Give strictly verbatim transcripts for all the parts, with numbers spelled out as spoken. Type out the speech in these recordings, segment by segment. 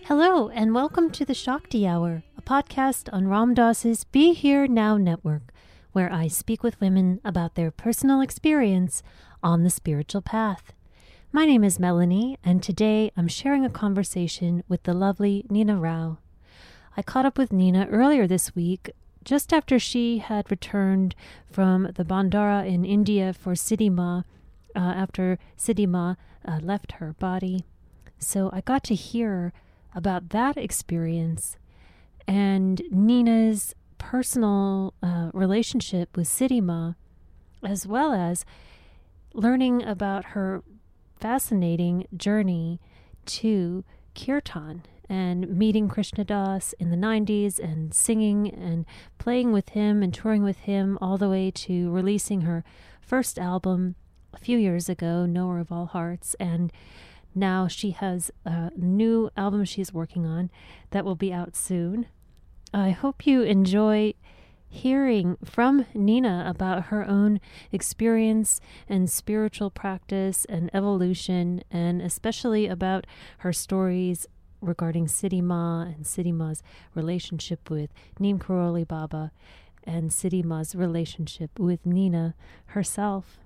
Hello, and welcome to the Shakti Hour, a podcast on Ram Dass's Be Here Now network, where I speak with women about their personal experience on the spiritual path. My name is Melanie, and today I'm sharing a conversation with the lovely Nina Rao. I caught up with Nina earlier this week, just after she had returned from the Bandara in India for Siddhi Ma, uh, after Siddhi Ma uh, left her body. So I got to hear about that experience and Nina's personal uh, relationship with Siddhi Ma, as well as learning about her fascinating journey to Kirtan and meeting Krishna Das in the nineties and singing and playing with him and touring with him all the way to releasing her first album a few years ago, Knower of All Hearts, and now she has a new album she's working on that will be out soon. I hope you enjoy hearing from Nina about her own experience and spiritual practice and evolution, and especially about her stories regarding Siddhi Ma and Siddhi Ma's relationship with Neem Karoli Baba and Siddhi Ma's relationship with Nina herself.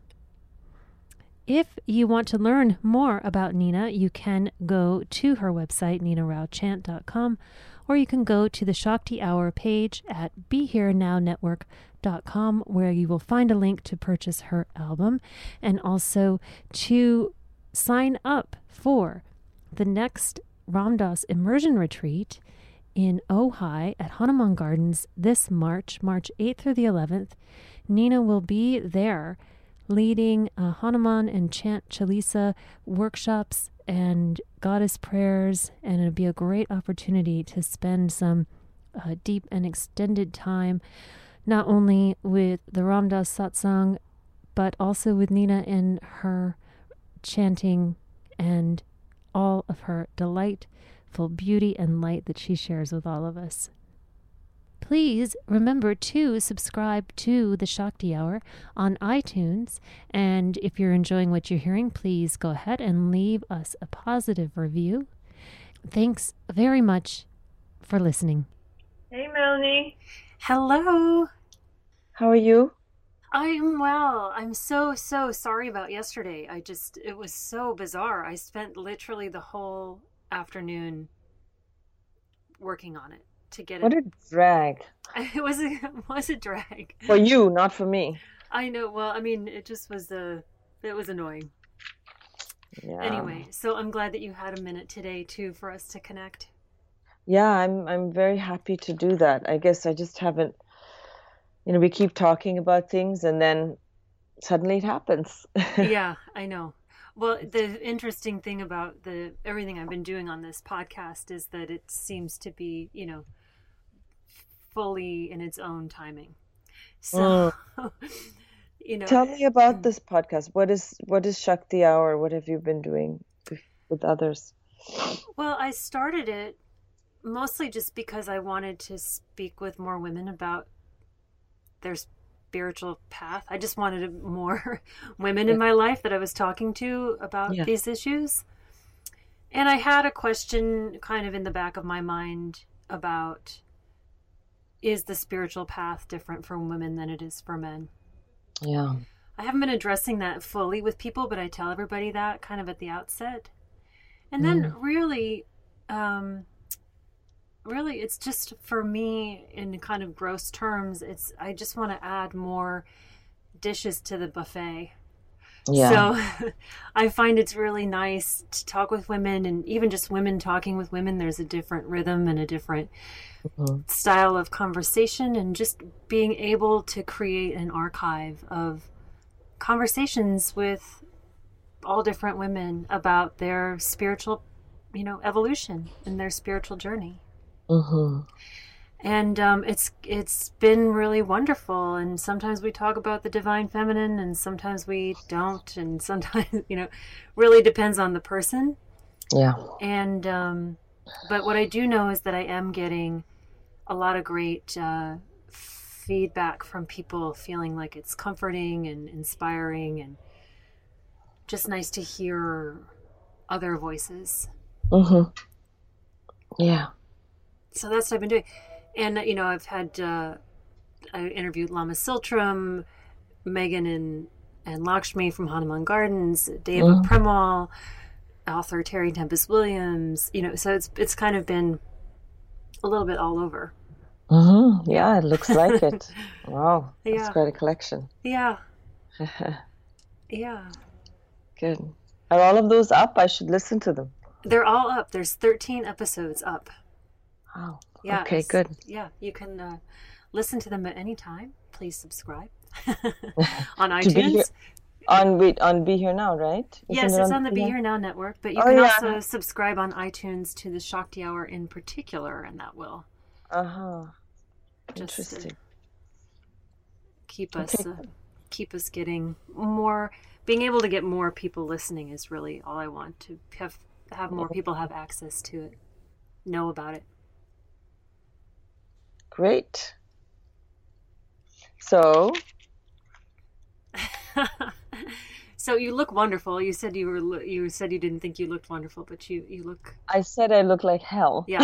If you want to learn more about Nina, you can go to her website, nina rao chant dot com, or you can go to the Shakti Hour page at be here now network dot com, where you will find a link to purchase her album and also to sign up for the next Ram Dass Immersion Retreat in Ojai at Hanuman Gardens this March, March eighth through the eleventh. Nina will be there leading uh, Hanuman and Chant Chalisa workshops and goddess prayers, and it'll be a great opportunity to spend some uh, deep and extended time, not only with the Ram Dass satsang, but also with Nina in her chanting and all of her delightful beauty and light that she shares with all of us. Please remember to subscribe to the Shakti Hour on iTunes. And if you're enjoying what you're hearing, please go ahead and leave us a positive review. Thanks very much for listening. Hey, Melanie. Hello. How are you? I'm well. I'm so, so sorry about yesterday. I just, it was so bizarre. I spent literally the whole afternoon working on it. To get what it. a drag. It was a, it was a drag. For you, not for me. I know. Well, I mean, it just was a, it was annoying. Yeah. Anyway, so I'm glad that you had a minute today too for us to connect. Yeah, I'm I'm very happy to do that. I guess I just haven't, you know, we keep talking about things and then suddenly it happens. Yeah, I know. Well, the interesting thing about the everything I've been doing on this podcast is that it seems to be, you know, fully in its own timing. So, mm. you know. Tell me about this podcast. What is what is Shakti Hour? What have you been doing with, with others? Well, I started it mostly just because I wanted to speak with more women about their spiritual path. I just wanted more women yeah. in my life that I was talking to about yeah. these issues. And I had a question kind of in the back of my mind about, is the spiritual path different for women than it is for men? Yeah. I haven't been addressing that fully with people, but I tell everybody that kind of at the outset. And then mm. really, um, really, it's just for me in kind of gross terms, it's, I just want to add more dishes to the buffet. Yeah. So I find it's really nice to talk with women, and even just women talking with women, there's a different rhythm and a different mm-hmm. style of conversation, and just being able to create an archive of conversations with all different women about their spiritual, you know, evolution and their spiritual journey. Mm-hmm. And um, it's it's been really wonderful. And sometimes we talk about the divine feminine, and sometimes we don't. And sometimes, you know, really depends on the person. Yeah. And um, but what I do know is that I am getting a lot of great uh, feedback from people, feeling like it's comforting and inspiring, and just nice to hear other voices. Mm-hmm. Yeah. So that's what I've been doing. And, you know, I've had, uh, I interviewed Lama Siltram, Megan and, and Lakshmi from Hanuman Gardens, Deva Mm. Premal, author Terry Tempest Williams, you know, so it's, it's kind of been a little bit all over. Mm-hmm. Yeah, it looks like it. Wow. That's Yeah. quite a collection. Yeah. Yeah. Good. Are all of those up? I should listen to them. They're all up. There's thirteen episodes up. Wow. Yeah. Okay, good. Yeah. You can uh, listen to them at any time. Please subscribe on To be here, iTunes. on wait, on Be Here Now, right? Isn't Yes, it it's on on the Be Here? Here Now network, but you Oh can yeah. also subscribe on iTunes to the Shakti Hour in particular, and that will Uh-huh. just uh, Interesting. keep us Okay. uh, keep us getting more, being able to get more people listening is really all I want, to have have more people have access to it, know about it. Great. So, So you look wonderful. You said you were lo- you said you didn't think you looked wonderful, but you you look, I said I look like hell. yeah.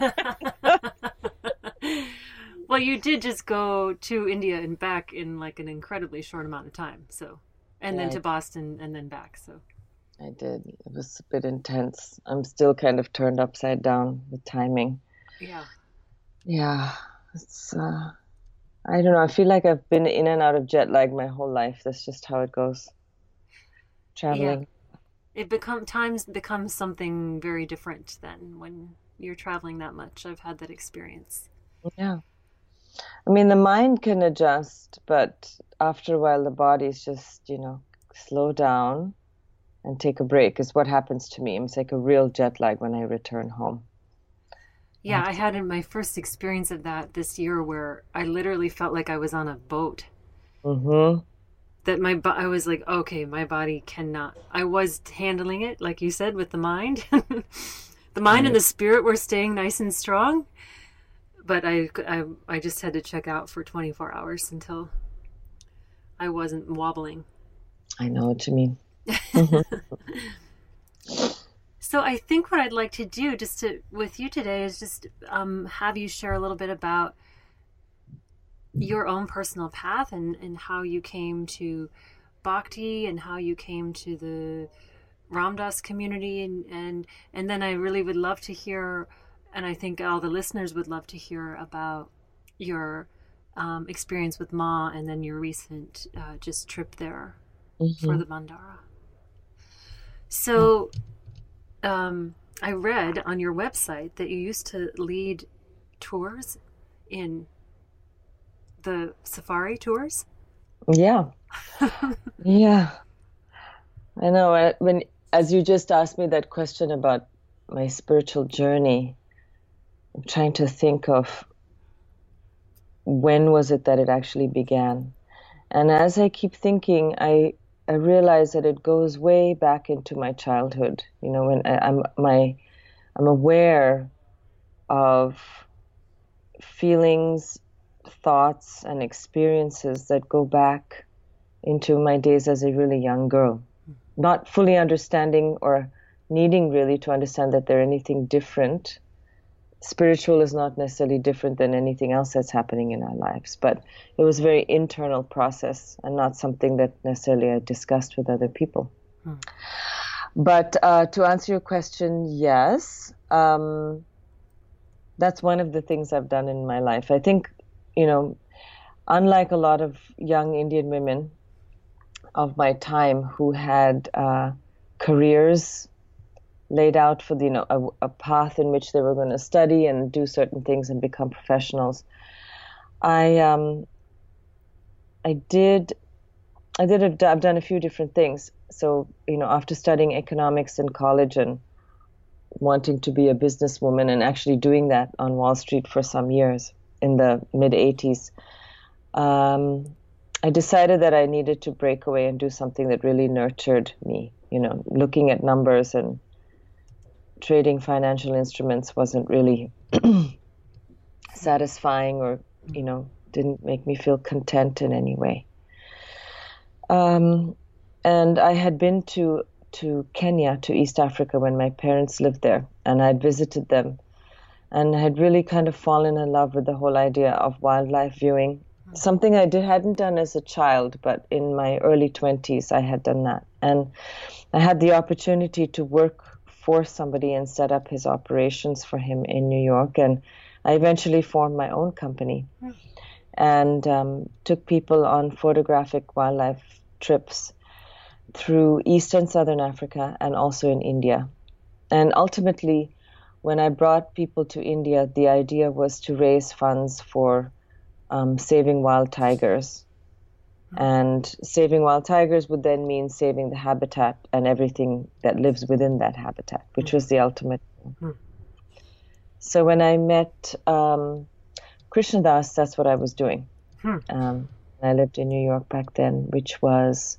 Well, you did just go to India and back in like an incredibly short amount of time. So, and then Yeah, to Boston and then back. So, I did. It was a bit intense. I'm still kind of turned upside down with timing. yeah. Yeah, it's uh, I don't know. I feel like I've been in and out of jet lag my whole life. That's just how it goes. Yeah. Traveling. It become times becomes something very different than when you're traveling that much. I've had that experience. Yeah. I mean, the mind can adjust, but after a while, the body's just, you know, slow down and take a break is what happens to me. It's like a real jet lag when I return home. I Yeah, have I to. had in my first experience of that this year where I literally felt like I was on a boat. Mm-hmm. That my bo- I was like, okay, my body cannot. I was handling it, like you said, with the mind. The mind and Right. the spirit were staying nice and strong, but I, I, I just had to check out for twenty-four hours until I wasn't wobbling. I know what you mean. Mm-hmm. So I think what I'd like to do just to with you today is just um, have you share a little bit about your own personal path and, and how you came to Bhakti and how you came to the Ram Dass community, and, and and then I really would love to hear, and I think all the listeners would love to hear about your um, experience with Ma and then your recent uh, just trip there for Mm-hmm. the Bandara. So um, I read on your website that you used to lead tours in the safari tours. Yeah. Yeah. I know. I- When, as you just asked me that question about my spiritual journey, I'm trying to think of when was it that it actually began. And as I keep thinking, I I realize that it goes way back into my childhood. You know, when I, I'm my I'm aware of feelings, thoughts, and experiences that go back into my days as a really young girl, not fully understanding or needing really to understand that they're anything different. Spiritual is not necessarily different than anything else that's happening in our lives, but it was a very internal process and not something that necessarily I discussed with other people. Hmm. But uh, to answer your question, yes, um, that's one of the things I've done in my life. I think, you know, unlike a lot of young Indian women of my time who had uh, careers laid out for the, you know, a, a path in which they were going to study and do certain things and become professionals. I um, I did I did a, I've done a few different things. So, you know, after studying economics in college and wanting to be a businesswoman and actually doing that on Wall Street for some years in the mid eighties, um, I decided that I needed to break away and do something that really nurtured me. You know, looking at numbers and trading financial instruments wasn't really satisfying or, you know, didn't make me feel content in any way. Um, and I had been to, to Kenya, to East Africa, when my parents lived there, and I'd visited them and had really kind of fallen in love with the whole idea of wildlife viewing. Mm-hmm. Something I did hadn't done as a child, but in my early twenties I had done that. And I had the opportunity to work for somebody and set up his operations for him in New York. And I eventually formed my own company mm-hmm. and um, took people on photographic wildlife trips through East and Southern Africa and also in India. And ultimately, when I brought people to India, the idea was to raise funds for um, saving wild tigers. And saving wild tigers would then mean saving the habitat and everything that lives within that habitat, which mm-hmm. was the ultimate. Mm-hmm. So when I met um, Krishnadas, that's what I was doing. Mm-hmm. Um, I lived in New York back then, which was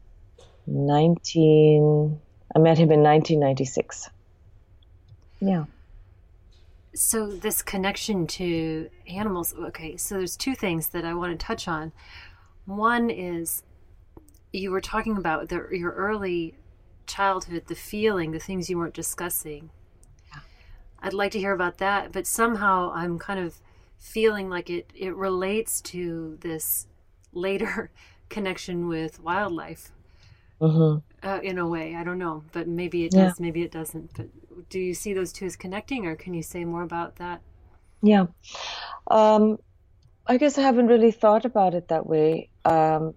nineteen. I met him in nineteen ninety-six. Yeah. So this connection to animals. Okay, so there's two things that I want to touch on. One is you were talking about the, your early childhood, the feeling, the things you weren't discussing. Yeah. I'd like to hear about that, but somehow I'm kind of feeling like it, it relates to this later connection with wildlife mm-hmm. uh, in a way. I don't know, but maybe it does, yeah. maybe it doesn't. But do you see those two as connecting, or can you say more about that? Yeah. Um, I guess I haven't really thought about it that way. Um,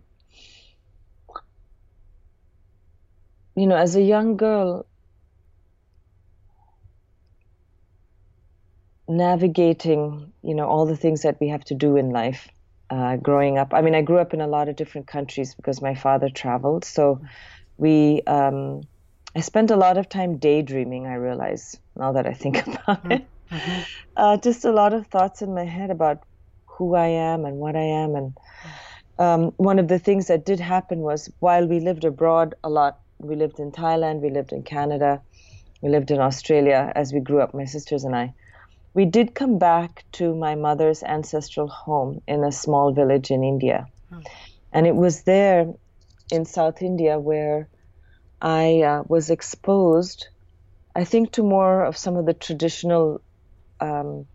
you know, as a young girl, navigating, you know, all the things that we have to do in life, uh, growing up. I mean, I grew up in a lot of different countries because my father traveled. So we, um, I spent a lot of time daydreaming, I realize, now that I think about it. Mm-hmm. Uh, just a lot of thoughts in my head about who I am and what I am. And um, one of the things that did happen was while we lived abroad a lot, we lived in Thailand, we lived in Canada, we lived in Australia as we grew up, my sisters and I. We did come back to my mother's ancestral home in a small village in India. Hmm. And it was there in South India where I uh, was exposed, I think, to more of some of the traditional um,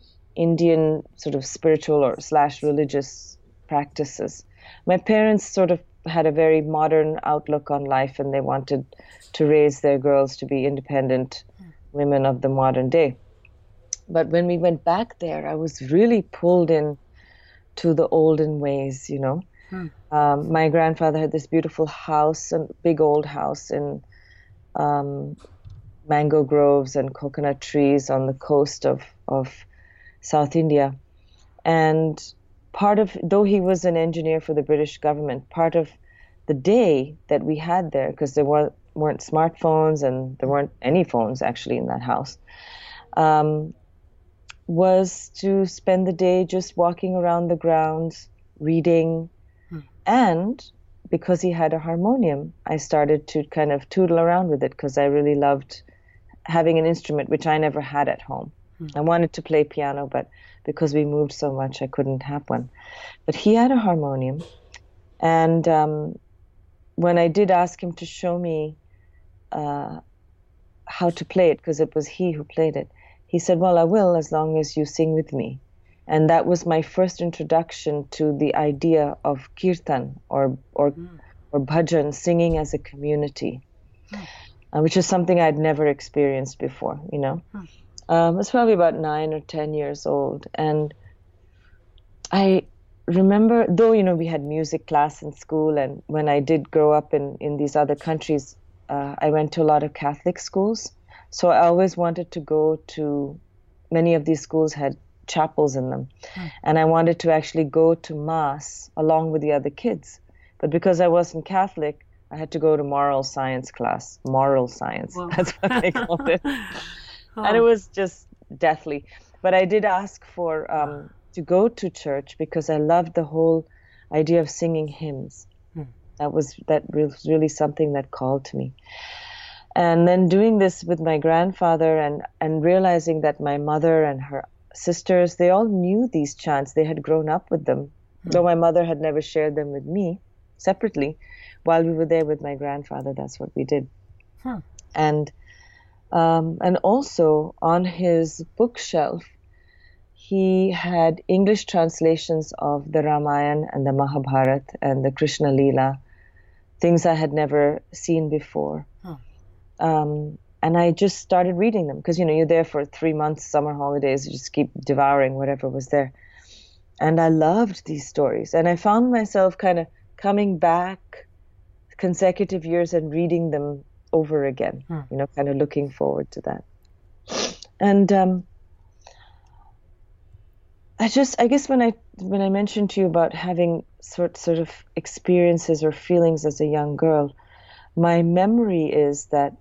Indian sort of spiritual or slash religious practices. My parents sort of had a very modern outlook on life, and they wanted to raise their girls to be independent women of the modern day. But when we went back there, I was really pulled in to the olden ways, you know. Hmm. Um, my grandfather had this beautiful house, a big old house in um, mango groves and coconut trees on the coast of, of South India. And part of, though he was an engineer for the British government, part of the day that we had there, because there weren't, weren't smartphones and there weren't any phones actually in that house, um, was to spend the day just walking around the grounds, reading. Hmm. And because he had a harmonium, I started to kind of tootle around with it because I really loved having an instrument, which I never had at home. I wanted to play piano, but because we moved so much, I couldn't have one. But he had a harmonium. And um, when I did ask him to show me uh, how to play it, because it was he who played it, he said, well, I will as long as you sing with me. And that was my first introduction to the idea of kirtan or or, mm. or bhajan, singing as a community, mm. uh, which is something I'd never experienced before, you know. Mm. Um, I was probably about nine or ten years old. And I remember, though, you know, we had music class in school, and when I did grow up in, in these other countries, uh, I went to a lot of Catholic schools. So I always wanted to go to, many of these schools had chapels in them. Hmm. And I wanted to actually go to Mass along with the other kids. But because I wasn't Catholic, I had to go to moral science class. Moral science, Whoa. That's what they called it. Oh. And it was just deathly. But I did ask for um, to go to church because I loved the whole idea of singing hymns. Hmm. That was that was really something that called to me. And then doing this with my grandfather and, and realizing that my mother and her sisters, they all knew these chants. They had grown up with them, hmm. though my mother had never shared them with me separately. While we were there with my grandfather, that's what we did. Hmm. And Um, and also on his bookshelf, he had English translations of the Ramayana and the Mahabharata and the Krishna Leela, things I had never seen before. Huh. Um, and I just started reading them because, you know, you're there for three months, summer holidays, you just keep devouring whatever was there. And I loved these stories. And I found myself kind of coming back consecutive years and reading them over again, hmm. you know, kind of looking forward to that. And um, I just, I guess when I when I mentioned to you about having sort sort of experiences or feelings as a young girl, my memory is that,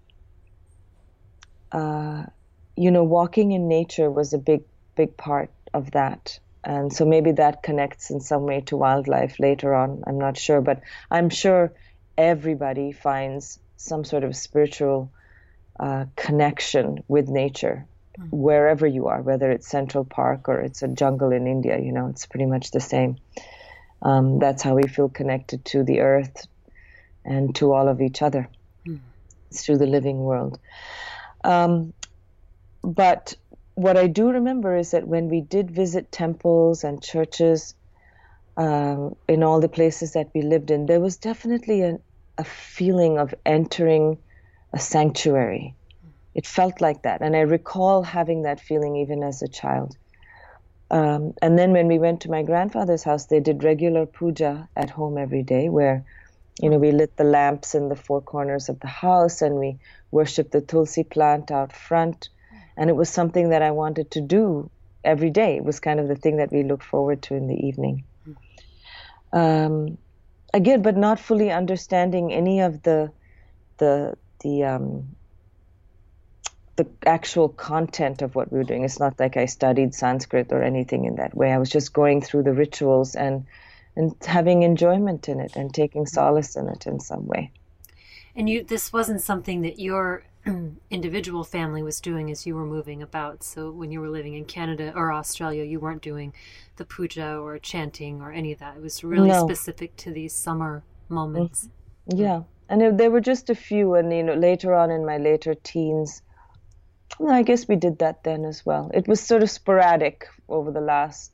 uh, you know, walking in nature was a big, big part of that. And so maybe that connects in some way to wildlife later on. I'm not sure, but I'm sure everybody finds some sort of spiritual uh, connection with nature, mm. wherever you are, whether it's Central Park or it's a jungle in India, you know, it's pretty much the same. Um, that's how we feel connected to the earth and to all of each other. Mm. It's through the living world. Um, but what I do remember is that when we did visit temples and churches um, in all the places that we lived in, there was definitely a, a feeling of entering a sanctuary. It felt like that. And I recall having that feeling even as a child. Um, and then when we went to my grandfather's house, they did regular puja at home every day where, you know, we lit the lamps in the four corners of the house and we worshiped the tulsi plant out front. And it was something that I wanted to do every day. It was kind of the thing that we looked forward to in the evening. Um, again, but not fully understanding any of the the the um, the actual content of what we were doing. It's not like I studied Sanskrit or anything in that way. I was just going through the rituals and and having enjoyment in it and taking solace in it in some way. And you, this wasn't something that your individual family was doing as you were moving about. So when you were living in Canada or Australia, you weren't doing the puja or chanting or any of that. It was really no. specific to these summer moments. Mm-hmm. Yeah. And it, there were just a few. And, you know, later on in my later teens, I guess we did that then as well. It was sort of sporadic over the last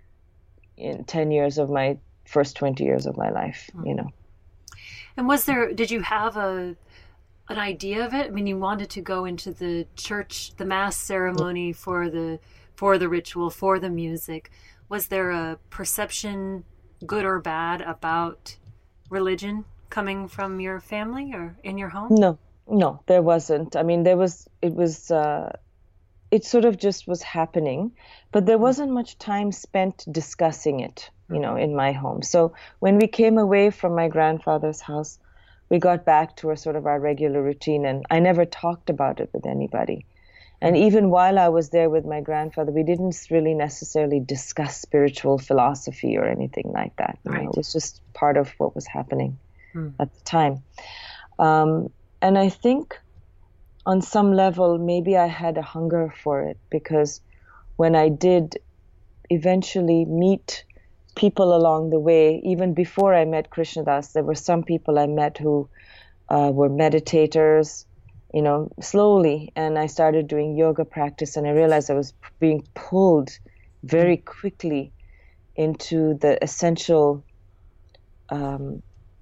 in ten years of my first twenty years of my life, mm-hmm. you know. And was there, did you have a an idea of it? I mean, you wanted to go into the church, the mass ceremony for the for the ritual, for the music. Was there a perception, good or bad, about religion coming from your family or in your home? No, no, there wasn't. I mean, there was, it was, uh, it sort of just was happening, but there wasn't much time spent discussing it, you know, in my home. So when we came away from my grandfather's house, we got back to our sort of our regular routine, and I never talked about it with anybody. And even while I was there with my grandfather, we didn't really necessarily discuss spiritual philosophy or anything like that. You right. know, it was just part of what was happening hmm. at the time. Um, and I think on some level, maybe I had a hunger for it, because when I did eventually meet people along the way, even before I met Krishnadas, there were some people I met who uh, were meditators, you know, slowly. And I started doing yoga practice, and I realized I was being pulled very quickly into the essential um,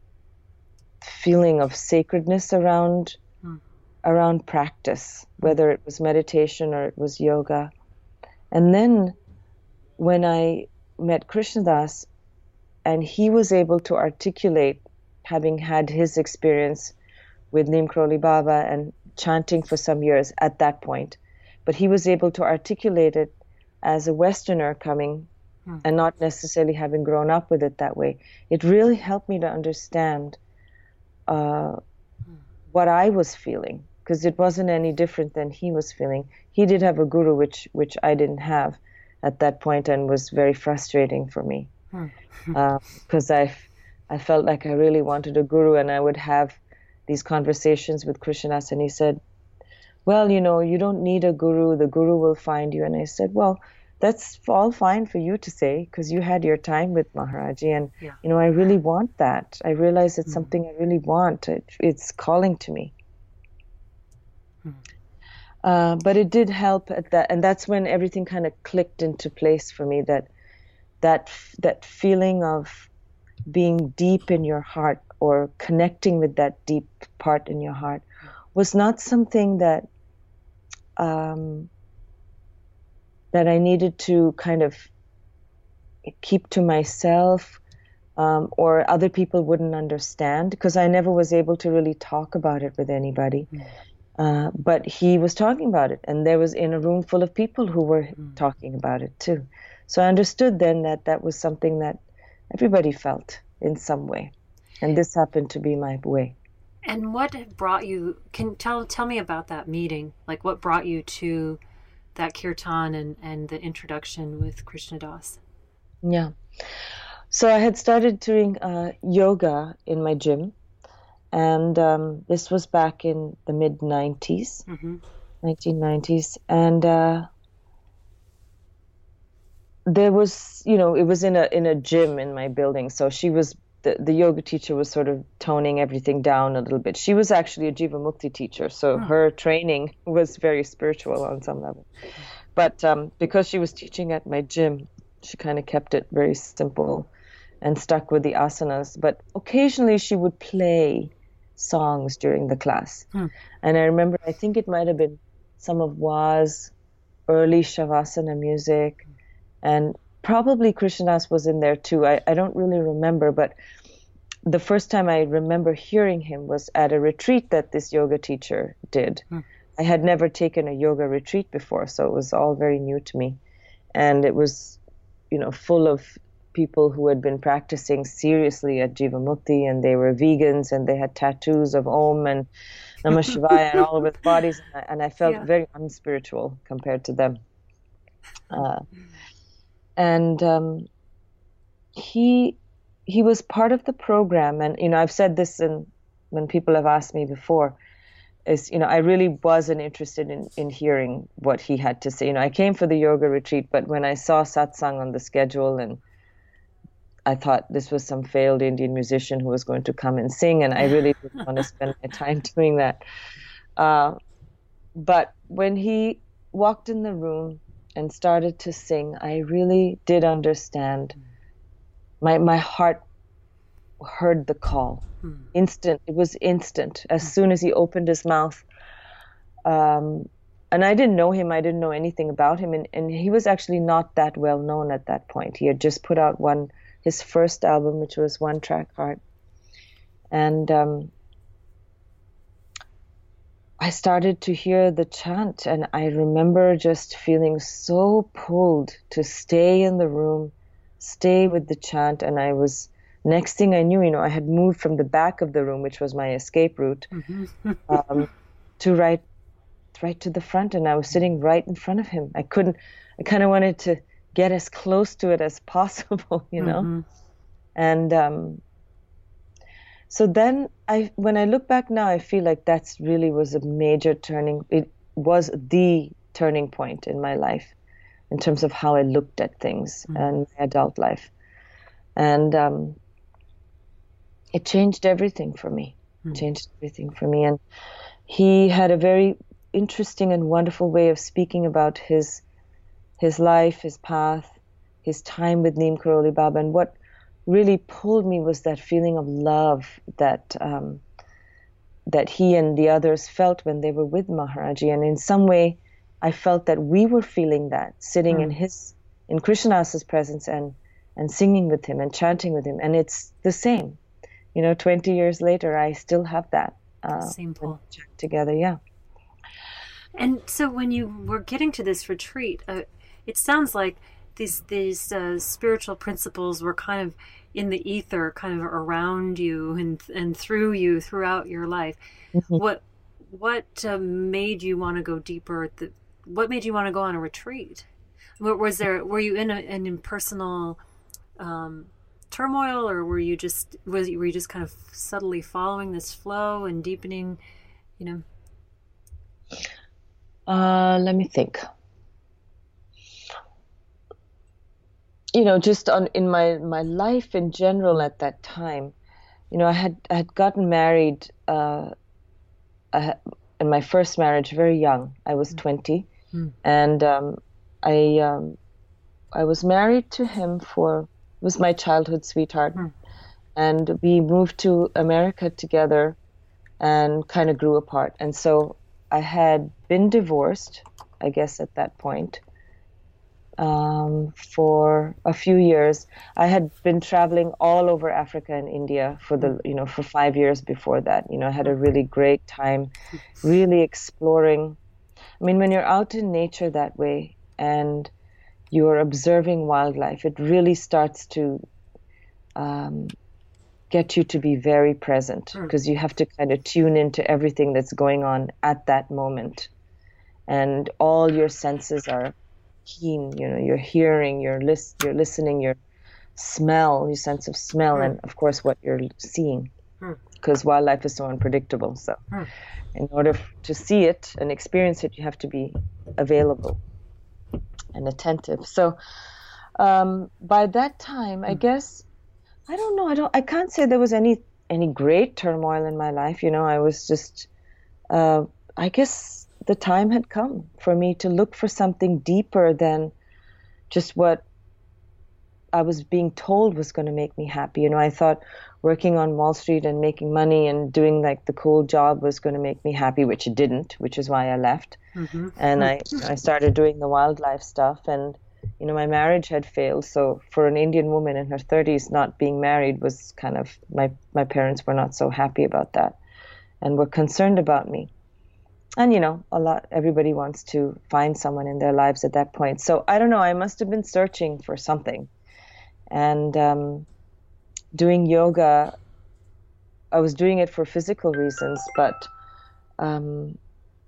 feeling of sacredness around hmm. around practice, whether it was meditation or it was yoga. And then when I met Krishnadas, and he was able to articulate, having had his experience with Neem Karoli Baba and chanting for some years at that point, but he was able to articulate it as a Westerner coming hmm. and not necessarily having grown up with it that way. It really helped me to understand uh, hmm. what I was feeling, because it wasn't any different than he was feeling. He did have a guru, which which I didn't have at that point, and was very frustrating for me, because uh, I, I felt like I really wanted a guru, and I would have these conversations with Krishnadas, and he said, well, you know, you don't need a guru, the guru will find you. And I said, well, that's all fine for you to say, because you had your time with Maharaji, and, yeah. you know, I really want that. I realize it's mm. something I really want. It, it's calling to me. Mm. Uh, but it did help at that, and that's when everything kind of clicked into place for me. That that that feeling of being deep in your heart, or connecting with that deep part in your heart, was not something that um, that I needed to kind of keep to myself, um, or other people wouldn't understand, because I never was able to really talk about it with anybody. Mm. Uh, but he was talking about it, and there was in a room full of people who were mm. talking about it too. So I understood then that that was something that everybody felt in some way, and this happened to be my way. And what brought you, can tell tell me about that meeting, like what brought you to that kirtan and, and the introduction with Krishna Das? Yeah. So I had started doing uh, yoga in my gym, and um, this was back in the mid nineties, mm-hmm. nineteen nineties, and uh, there was, you know, it was in a in a gym in my building. So she was the, the yoga teacher was sort of toning everything down a little bit. She was actually a Jivamukti teacher, so oh. her training was very spiritual on some level. But um, because she was teaching at my gym, she kind of kept it very simple and stuck with the asanas. But occasionally she would play songs during the class. Hmm. And I remember, I think it might have been some of Wa's early Shavasana music, and probably Krishna Das was in there too. I, I don't really remember, but the first time I remember hearing him was at a retreat that this yoga teacher did. Hmm. I had never taken a yoga retreat before, so it was all very new to me. And it was, you know, full of people who had been practicing seriously at Jivamukti, and they were vegans, and they had tattoos of Om and Namah Shivaya and all over their bodies, and I, and I felt yeah. very unspiritual compared to them. Uh, and um, he he was part of the program, and you know, I've said this in, when people have asked me before, is, you know, I really wasn't interested in, in hearing what he had to say. You know, I came for the yoga retreat, but when I saw satsang on the schedule, and I thought this was some failed Indian musician who was going to come and sing, and I really didn't want to spend my time doing that. Uh, but when he walked in the room and started to sing, I really did understand. My my heart heard the call. Hmm. Instant. It was instant. As soon as he opened his mouth. Um, and I didn't know him. I didn't know anything about him. And, and he was actually not that well known at that point. He had just put out one, his first album, which was One Track Heart. And um, I started to hear the chant, and I remember just feeling so pulled to stay in the room, stay with the chant. And I was, next thing I knew, you know, I had moved from the back of the room, which was my escape route, mm-hmm. um, to right, right to the front, and I was sitting right in front of him. I couldn't, I kind of wanted to get as close to it as possible, you know? Mm-hmm. And um, so then I, when I look back now, I feel like that's really was a major turning, it was the turning point in my life in terms of how I looked at things mm-hmm. and my adult life. And um, it changed everything for me, mm-hmm. changed everything for me. And he had a very interesting and wonderful way of speaking about his his life, his path, his time with Neem Karoli Baba. And what really pulled me was that feeling of love that um, that he and the others felt when they were with Maharaji. And in some way, I felt that we were feeling that, sitting mm. in his, in Krishna's presence and and singing with him and chanting with him. And it's the same. You know, twenty years later, I still have that. Uh, same pull. Together, yeah. And so when you were getting to this retreat, uh, it sounds like these these uh, spiritual principles were kind of in the ether, kind of around you and and through you throughout your life. Mm-hmm. What what uh, made you want to go deeper? The, what made you want to go on a retreat? Was there were you in a, an impersonal um, turmoil, or were you just was were you just kind of subtly following this flow and deepening? You know. Uh, let me think. You know, just on in my, my life in general at that time, you know, I had I had gotten married. Uh, I, in my first marriage very young. I was mm. twenty, mm. and um, I um, I was married to him for was my childhood sweetheart, mm. and we moved to America together, and kind of grew apart. And so I had been divorced, I guess, at that point. Um, for a few years. I had been traveling all over Africa and India for the, you know, for five years before that. You know, I had a really great time, really exploring. I mean, when you're out in nature that way and you're observing wildlife, it really starts to um, get you to be very present, because you have to kind of tune into everything that's going on at that moment, and all your senses are keen. You know, you're hearing, you're lis- you're listening, your smell, your sense of smell, mm. and of course what you're seeing, because mm. wildlife is so unpredictable. So mm. in order f- to see it and experience it, you have to be available and attentive. So um, by that time, mm. I guess, I don't know, I don't, I can't say there was any any great turmoil in my life. You know, I was just, uh, I guess. The time had come for me to look for something deeper than just what I was being told was going to make me happy. You know, I thought working on Wall Street and making money and doing like the cool job was going to make me happy, which it didn't, which is why I left. Mm-hmm. And I, I started doing the wildlife stuff, and, you know, my marriage had failed. So for an Indian woman in her thirties, not being married was kind of, my, my parents were not so happy about that and were concerned about me. And, you know, a lot, everybody wants to find someone in their lives at that point. So I don't know, I must have been searching for something. And um, doing yoga, I was doing it for physical reasons, but um,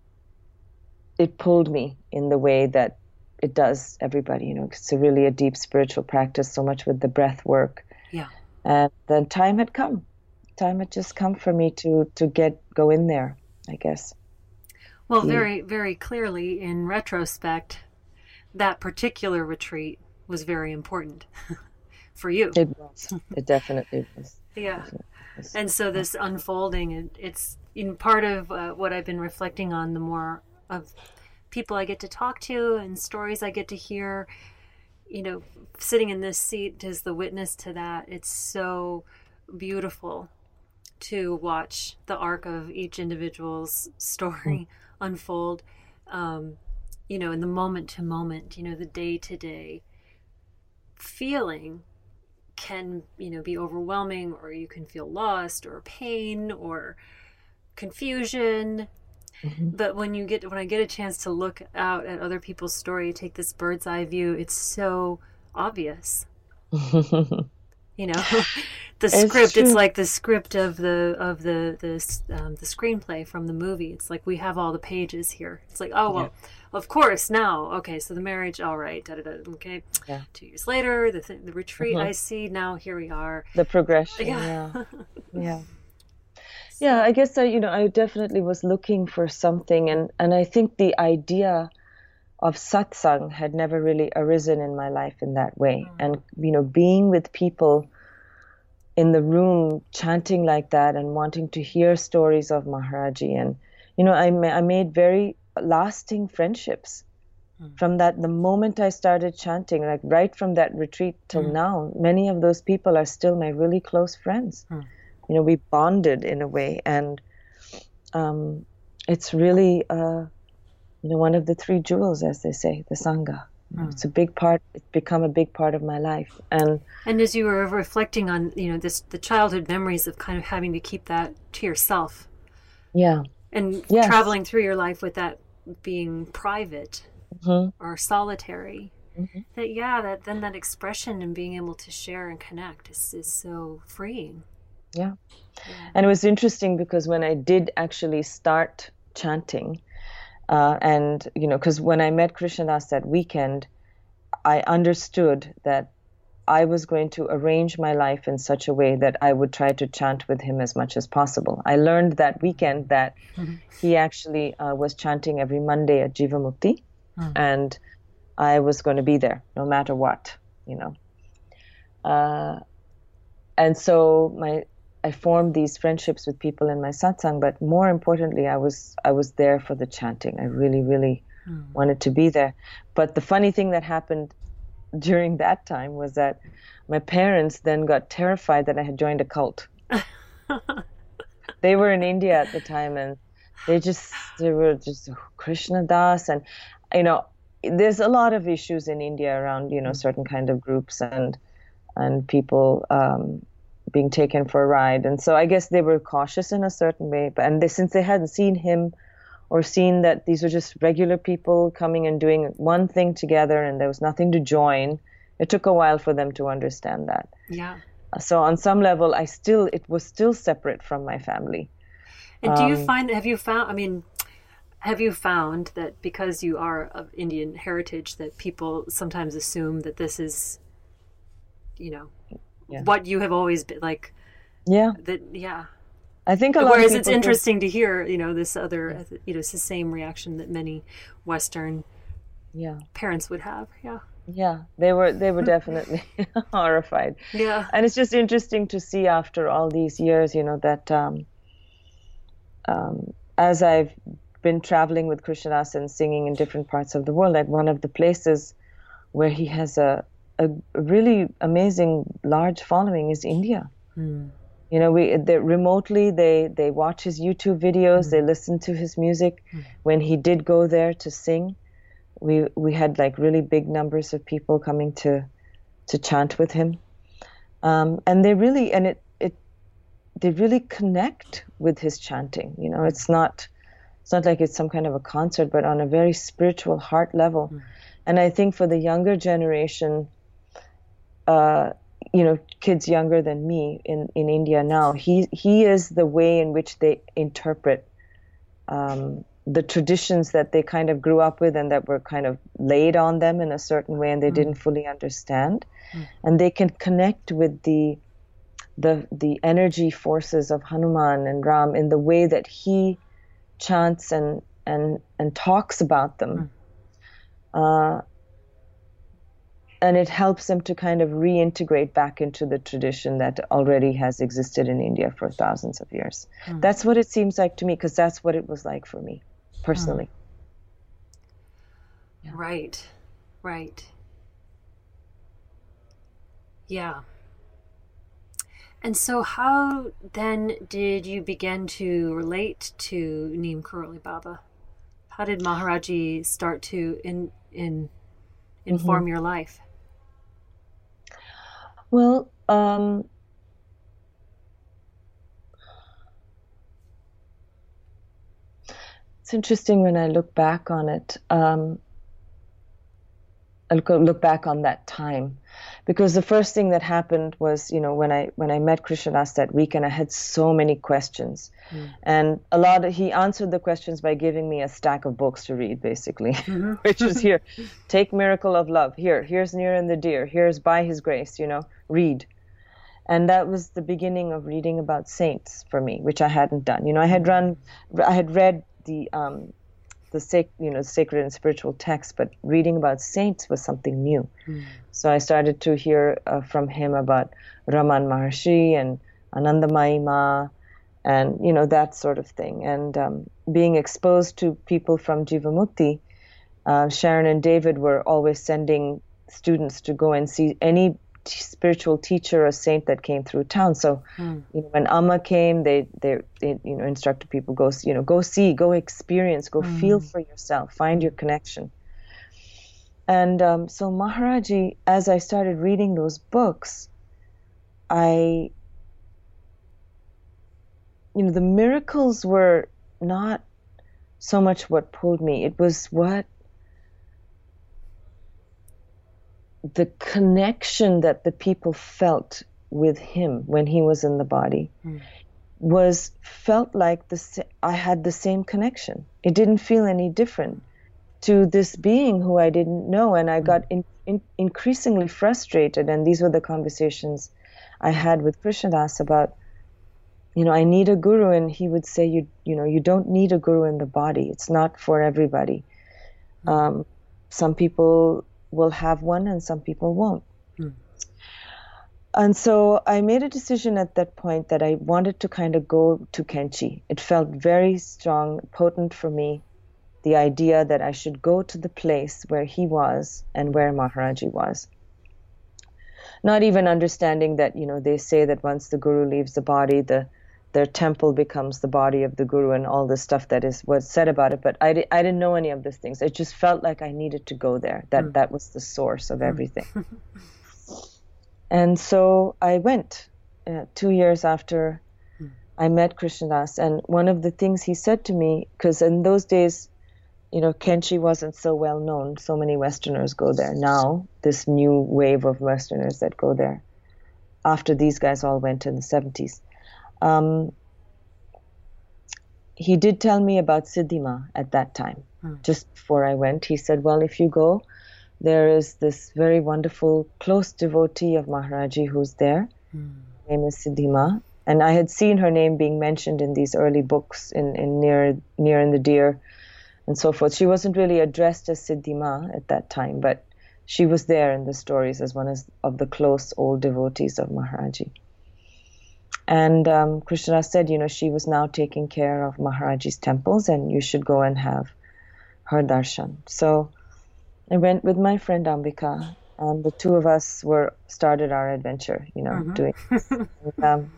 it pulled me in the way that it does everybody. You know, it's a really a deep spiritual practice, so much with the breath work. Yeah. And then time had come. Time had just come for me to, to get, go in there, I guess. Well, very, very clearly, in retrospect, that particular retreat was very important for you. It was. It definitely was. Yeah. Definitely was. And so this unfolding, it, it's in part of uh, what I've been reflecting on, the more of people I get to talk to and stories I get to hear, you know, sitting in this seat as the witness to that. It's so beautiful to watch the arc of each individual's story unfold, um, you know, in the moment to moment, you know, the day to day feeling can, you know, be overwhelming, or you can feel lost or pain or confusion. Mm-hmm. But when you get, when I get a chance to look out at other people's story, take this bird's eye view, it's so obvious. You know, the script, it's, it's like the script of the, of the, the, um, the screenplay from the movie. It's like, we have all the pages here. It's like, oh, well, yeah. Of course now. Okay. So the marriage, all right. Da, da, da, okay. Yeah. Two years later, the, th- the retreat, mm-hmm. I see now, here we are. The progression. Yeah. Yeah. Yeah. Yeah. I guess I, you know, I definitely was looking for something, and, and I think the idea of satsang had never really arisen in my life in that way. Mm. And, you know, being with people in the room chanting like that and wanting to hear stories of Maharaji. And, you know, I, ma- I made very lasting friendships mm. from that. The moment I started chanting, like right from that retreat till mm. now, many of those people are still my really close friends. Mm. You know, we bonded in a way. And um, it's really... Uh, you know, one of the three jewels, as they say, the Sangha. Mm. It's a big part, it's become a big part of my life. And and as you were reflecting on, you know, this, the childhood memories of kind of having to keep that to yourself. Yeah. And yes. traveling through your life with that being private mm-hmm. or solitary. Mm-hmm. That, yeah, that then that expression and being able to share and connect is, is so freeing. Yeah. yeah. And it was interesting because when I did actually start chanting, Uh, and, you know, because when I met Krishnadas that weekend, I understood that I was going to arrange my life in such a way that I would try to chant with him as much as possible. I learned that weekend that mm-hmm. he actually uh, was chanting every Monday at Jivamukti, mm. and I was going to be there no matter what, you know. Uh, and so my I formed these friendships with people in my satsang, but more importantly, I was I was there for the chanting. I really, really mm. wanted to be there. But the funny thing that happened during that time was that my parents then got terrified that I had joined a cult. They were in India at the time, and they just they were just Krishna Das, and you know, there's a lot of issues in India around you know certain kind of groups and and people um, being taken for a ride, and so I guess they were cautious in a certain way. But and they, since they hadn't seen him or seen that these were just regular people coming and doing one thing together, and there was nothing to join, it took a while for them to understand that. Yeah. So on some level, I still it was still separate from my family. And do you um, find, have you found, I mean, have you found that because you are of Indian heritage that people sometimes assume that this is, you know, yeah. what you have always been like? Yeah. That, yeah. I think a lot Whereas of it's interesting to hear, you know, this other, you know, it's the same reaction that many Western yeah. parents would have. Yeah. Yeah, they were they were definitely horrified. Yeah. And it's just interesting to see after all these years, you know, that um, um, as I've been traveling with Krishnadas and singing in different parts of the world, like one of the places where he has a, a really amazing large following is India. Mm. You know, we they, remotely they, they watch his YouTube videos, mm. they listen to his music. Mm. When he did go there to sing, we we had like really big numbers of people coming to to chant with him, um, and they really and it it they really connect with his chanting. You know, it's not it's not like it's some kind of a concert, but on a very spiritual heart level. Mm. And I think for the younger generation, uh, you know, kids younger than me in, in India now, he he is the way in which they interpret um, the traditions that they kind of grew up with and that were kind of laid on them in a certain way and they mm. didn't fully understand. Mm. And they can connect with the the the energy forces of Hanuman and Ram in the way that he chants and and, and talks about them. Mm. Uh, and it helps them to kind of reintegrate back into the tradition that already has existed in India for thousands of years. Mm. That's what it seems like to me, because that's what it was like for me. Personally. Mm. Yeah. Right, right. Yeah. And so how then did you begin to relate to Neem Karoli Baba? How did Maharaji start to in, in, inform mm-hmm. your life? Well, um, it's interesting when I look back on it. Um, I look, look back on that time, because the first thing that happened was, you know, when I when I met Krishnadas that weekend, I had so many questions, mm. and a lot of, he answered the questions by giving me a stack of books to read, basically, mm-hmm. which is here, take Miracle of Love, here, here's Near and the Deer, here's By His Grace, you know, read. And that was the beginning of reading about saints for me, which I hadn't done. You know, I had run, I had read the um, the sac- you know, sacred and spiritual texts, but reading about saints was something new. Mm. So I started to hear uh, from him about Raman Maharshi and Anandamayi Ma, and you know, that sort of thing. And um, being exposed to people from Jivamukti, uh, Sharon and David were always sending students to go and see any spiritual teacher or saint that came through town. So mm. you know, when Amma came, they, they they you know instructed people, go you know go see, go experience, go mm. feel for yourself, find your connection. And um, so Maharaji, as I started reading those books, I you know the miracles were not so much what pulled me. It was what the connection that the people felt with him when he was in the body mm. was felt like the I had the same connection. It didn't feel any different to this being who I didn't know, and I mm. got in, in, increasingly frustrated. And these were the conversations I had with Krishnadas about, you know, I need a guru, and he would say, you you know, you don't need a guru in the body. It's not for everybody. Mm. Um, some people will have one and some people won't. Hmm. And so I made a decision at that point that I wanted to kind of go to Kainchi. It felt very strong, potent for me, the idea that I should go to the place where he was and where Maharaji was. Not even understanding that, you know, they say that once the guru leaves the body, the their temple becomes the body of the guru and all this stuff that is was said about it. But I, di- I didn't know any of these things. It just felt like I needed to go there, that mm. that was the source of everything. Mm. And so I went uh, two years after mm. I met Krishnadas. And one of the things he said to me, because in those days, you know, Kainchi wasn't so well known. So many Westerners go there. Now, this new wave of Westerners that go there, after these guys all went in the seventies. Um, he did tell me about Siddhima at that time, hmm. just before I went. He said, well, if you go, there is this very wonderful, close devotee of Maharaji who's there. Hmm. Her name is Siddhima. And I had seen her name being mentioned in these early books in, in Near, Near in the Deer and so forth. She wasn't really addressed as Siddhima at that time, but she was there in the stories as one of the close old devotees of Maharaji. And um, Krishna said, you know, she was now taking care of Maharaji's temples and you should go and have her darshan. So I went with my friend Ambika and the two of us were started our adventure, you know, mm-hmm. doing this. And, um,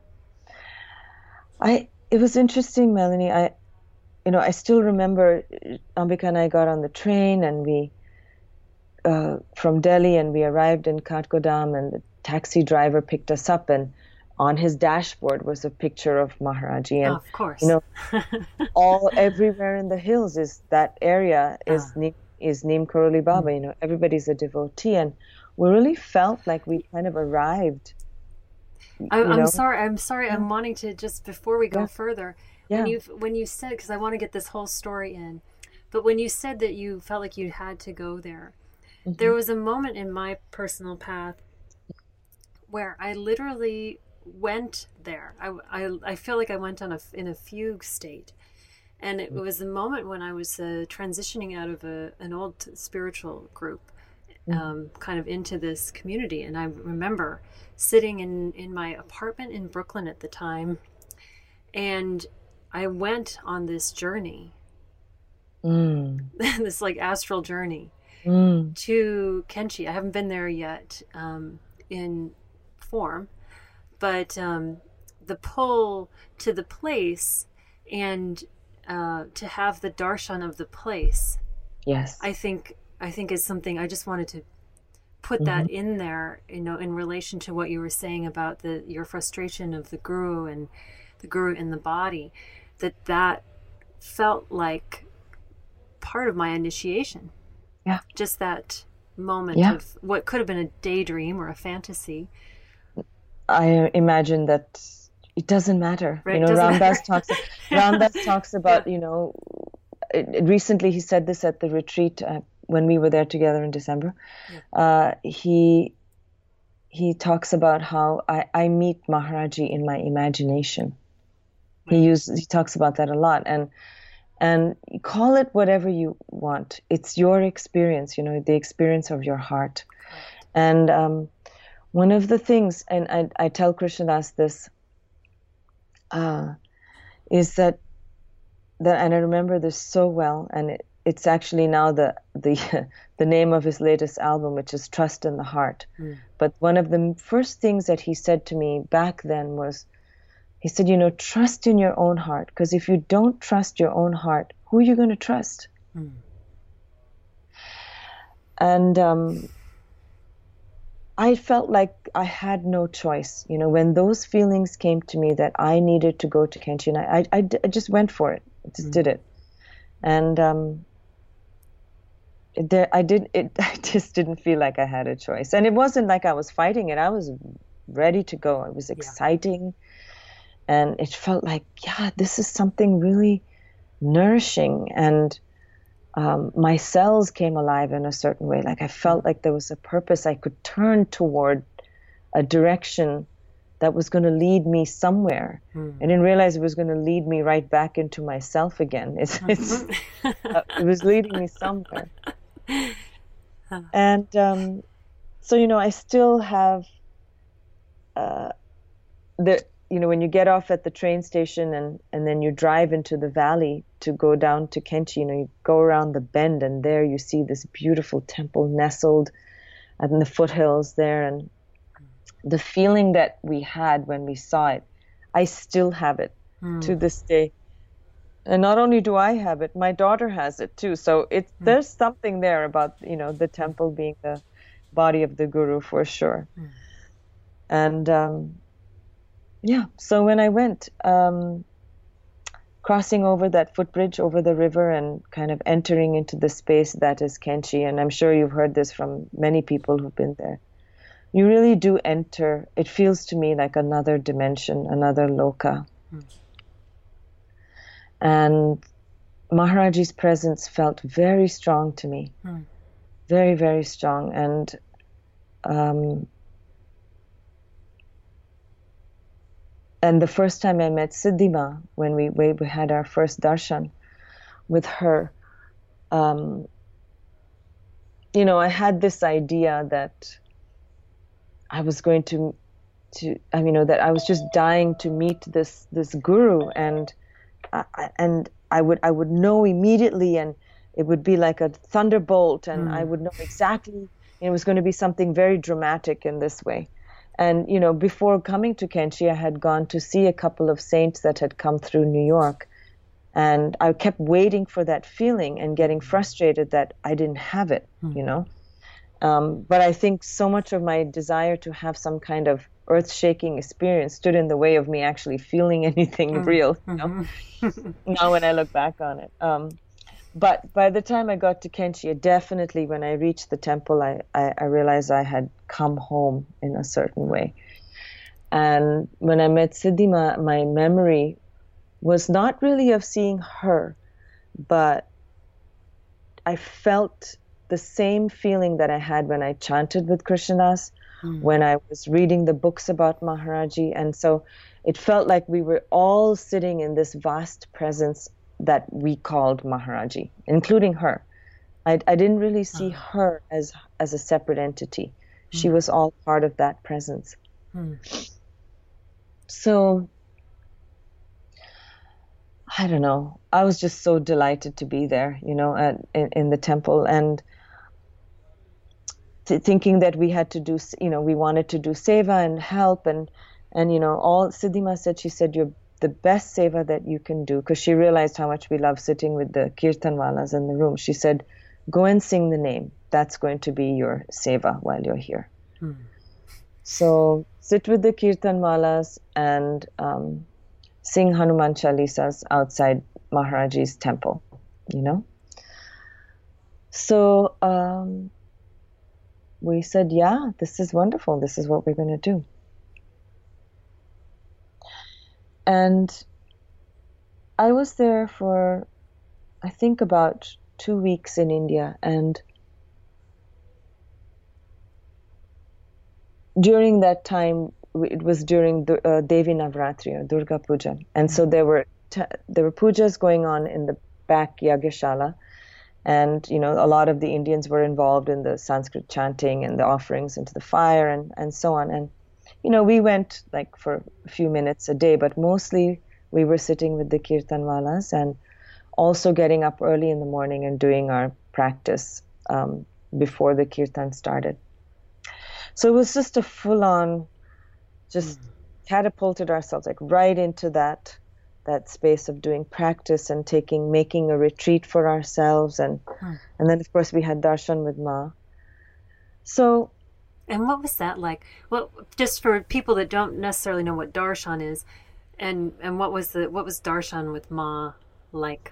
I, it was interesting, Melanie. I, you know, I still remember Ambika and I got on the train and we, uh, from Delhi and we arrived in Kathgodam and the taxi driver picked us up and on his dashboard was a picture of Maharaji, and oh, of course, you know, all everywhere in the hills is that area is ah. Neem, is Neem Karoli Baba. Mm. You know, everybody's a devotee, and we really felt like we kind of arrived. I, I'm sorry. I'm sorry. I'm wanting to just before we go yeah. further. Yeah. When you when you said, because I want to get this whole story in, but when you said that you felt like you had to go there, mm-hmm. there was a moment in my personal path where I literally went there. I, I, I feel like I went on a, in a fugue state. And it was a moment when I was uh, transitioning out of a, an old spiritual group, um, kind of into this community. And I remember sitting in, in my apartment in Brooklyn at the time, and I went on this journey, mm. this like astral journey mm. to Kainchi. I haven't been there yet um, in form. But um, the pull to the place and uh, to have the darshan of the place, yes, I think I think is something I just wanted to put mm-hmm. that in there, you know, in relation to what you were saying about the your frustration of the guru and the guru in the body, that that felt like part of my initiation. Yeah, just that moment yeah. of what could have been a daydream or a fantasy. I imagine that it doesn't matter. Right, you know, Ramdas talks. Ramdas talks about yeah. you know. It, it, recently, he said this at the retreat uh, when we were there together in December. Yeah. Uh, he he talks about how I, I meet Maharaji in my imagination. Right. He uses he talks about that a lot, and and call it whatever you want. It's your experience. You know, the experience of your heart, right. and. Um, One of the things, and I, I tell Krishnadas this, uh, is that, that, and I remember this so well, and it, it's actually now the the the name of his latest album, which is Trust in the Heart. Mm. But one of the first things that he said to me back then was, he said, you know, trust in your own heart, because if you don't trust your own heart, who are you going to trust? Mm. And um, I felt like I had no choice. You know, when those feelings came to me that I needed to go to Kainchi, and I, I, I just went for it. I just mm. did it. And um, there, I did. It. I just didn't feel like I had a choice. And it wasn't like I was fighting it. I was ready to go. It was exciting, yeah. and it felt like, yeah, this is something really nourishing. And Um, my cells came alive in a certain way. Like I felt like there was a purpose. I could turn toward a direction that was going to lead me somewhere. Mm. I didn't realize it was going to lead me right back into myself again. It's, it's, uh, it was leading me somewhere. And um, so, you know, I still have uh, the you know when you get off at the train station and and then you drive into the valley to go down to Kainchi, you know, you go around the bend and there you see this beautiful temple nestled in the foothills there, and the feeling that we had when we saw it, I still have it mm. to this day. And not only do I have it, my daughter has it too. So it's mm. there's something there about, you know, the temple being the body of the Guru for sure. Mm. And um, yeah, so when I went, um, crossing over that footbridge over the river and kind of entering into the space that is Kainchi, and I'm sure you've heard this from many people who've been there, you really do enter, it feels to me like another dimension, another loka. Mm. And Maharaji's presence felt very strong to me, mm. very, very strong. And um, and the first time I met Siddhima, when we, we had our first darshan with her, um, you know, I had this idea that I was going to, to, I mean, you know, that I was just dying to meet this this guru, and I, and I would I would know immediately, and it would be like a thunderbolt, and mm. I would know exactly. It was going to be something very dramatic in this way. And you know, before coming to Kainchi, I had gone to see a couple of saints that had come through New York, and I kept waiting for that feeling and getting frustrated that I didn't have it, mm. you know. Um, but I think so much of my desire to have some kind of earth-shaking experience stood in the way of me actually feeling anything mm. real. You know? Mm-hmm. Now when I look back on it. Um, but by the time I got to Kainchi, definitely when I reached the temple, I, I, I realized I had come home in a certain way. And when I met Siddhima, my memory was not really of seeing her, but I felt the same feeling that I had when I chanted with Krishnadas, mm. when I was reading the books about Maharaji. And so it felt like we were all sitting in this vast presence that we called Maharaji, including her. I, I didn't really see oh. her as as a separate entity. Mm. She was all part of that presence. Mm. So, I don't know. I was just so delighted to be there, you know, at, in, in the temple, and thinking that we had to do, you know, we wanted to do seva and help, and, and you know, all Siddhima said, she said, you're the best seva that you can do, because she realized how much we love sitting with the kirtanwalas in the room. She said, go and sing the name. That's going to be your seva while you're here. Hmm. So sit with the kirtanwalas and um, sing Hanuman Chalisas outside Maharaji's temple, you know. So, um, we said, yeah, this is wonderful. This is what we're going to do. And I was there for, I think, about two weeks in India. And during that time, it was during the uh, Devi Navratri or Durga Puja. And so there were t- there were pujas going on in the back Yagashala. And, you know, a lot of the Indians were involved in the Sanskrit chanting and the offerings into the fire and, and so on. And, you know, we went like for a few minutes a day, but mostly we were sitting with the kirtanwalas and also getting up early in the morning and doing our practice um, before the kirtan started. So it was just a full-on, just mm-hmm. catapulted ourselves like right into that that space of doing practice and taking, making a retreat for ourselves. And hmm. and then, of course, we had darshan with Ma. So. And what was that like? Well, just for people that don't necessarily know what darshan is, and, and what was the what was darshan with Ma like?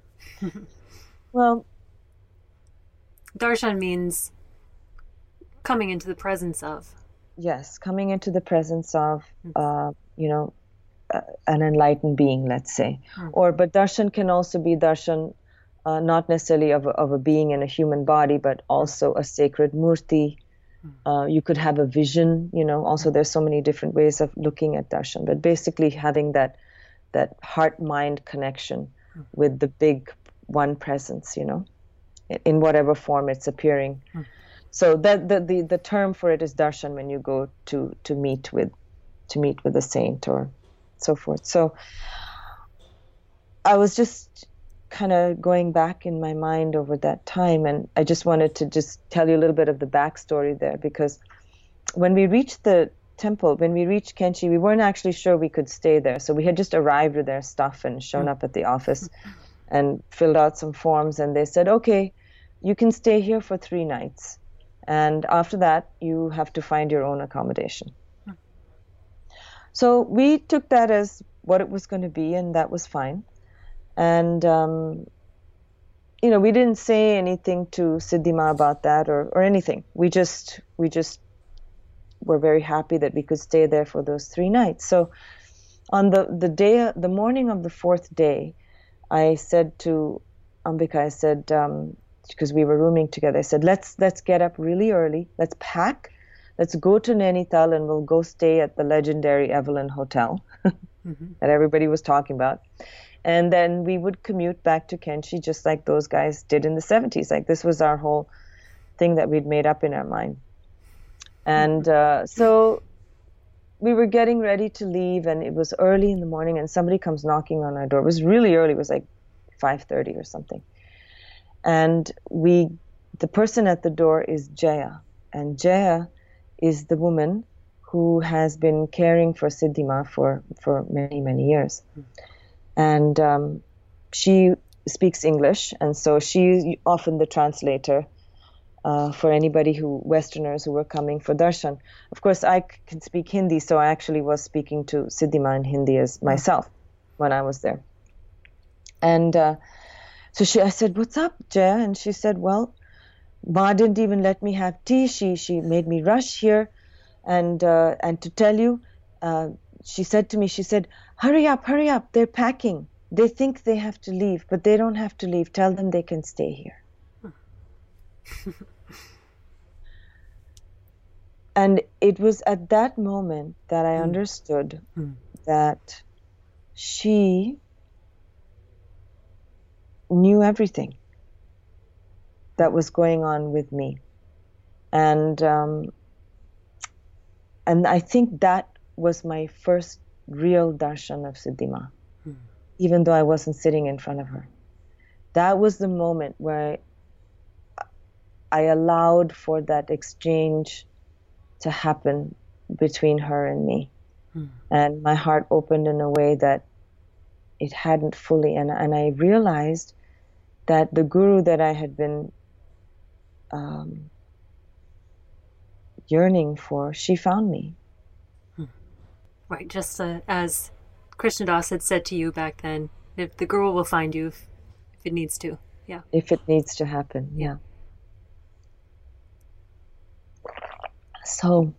Well. Darshan means coming into the presence of. Yes, coming into the presence of, uh, you know, Uh, an enlightened being, let's say. Mm. Or, but darshan can also be darshan, uh, not necessarily of a, of a being in a human body, but also a sacred murti. Mm. Uh, you could have a vision, you know, also there's so many different ways of looking at darshan, but basically having that, that heart-mind connection mm. with the big one presence, you know, in, in whatever form it's appearing. Mm. So that the, the, the term for it is darshan when you go to, to meet with to meet with a saint or so forth. So I was just kind of going back in my mind over that time, and I just wanted to just tell you a little bit of the backstory there, because when we reached the temple, when we reached Kenchi, we weren't actually sure we could stay there. So we had just arrived with their stuff and shown up at the office and filled out some forms, and they said, okay, you can stay here for three nights. And after that, you have to find your own accommodation. Hmm. So we took that as what it was going to be, and that was fine. And, um, you know, we didn't say anything to Siddhima about that or, or anything. We just, we just were very happy that we could stay there for those three nights. So on the, the day, the morning of the fourth day, I said to Ambika, I said, um, because we were rooming together, I said, let's, let's get up really early. Let's pack. Let's go to Nainital and we'll go stay at the legendary Evelyn Hotel mm-hmm. that everybody was talking about. And then we would commute back to Kenchi just like those guys did in the seventies. Like this was our whole thing that we'd made up in our mind. And uh, so we were getting ready to leave, and it was early in the morning, and somebody comes knocking on our door. It was really early. It was like five thirty or something. And we, the person at the door is Jaya. And Jaya is the woman who has been caring for Siddhima for, for many, many years. And um, she speaks English, and so she's often the translator uh, for anybody who, Westerners who were coming for darshan. Of course, I c- can speak Hindi, so I actually was speaking to Siddhima in Hindi as myself when I was there. And uh, so she, I said, "What's up, Jaya?" And she said, "Well, Ma didn't even let me have tea. She she made me rush here, and uh, and to tell you." Uh, She said to me, she said, hurry up, hurry up, they're packing. They think they have to leave, but they don't have to leave. Tell them they can stay here. And it was at that moment that I mm. understood mm. that she knew everything that was going on with me. And, um, and I think that was my first real darshan of Siddhima, hmm. even though I wasn't sitting in front of her. That was the moment where I allowed for that exchange to happen between her and me. Hmm. And my heart opened in a way that it hadn't fully. And, and I realized that the guru that I had been um, yearning for, she found me. Right, just uh, as Krishnadas had said to you back then, if the girl will find you if, if it needs to. Yeah. If it needs to happen, yeah. So.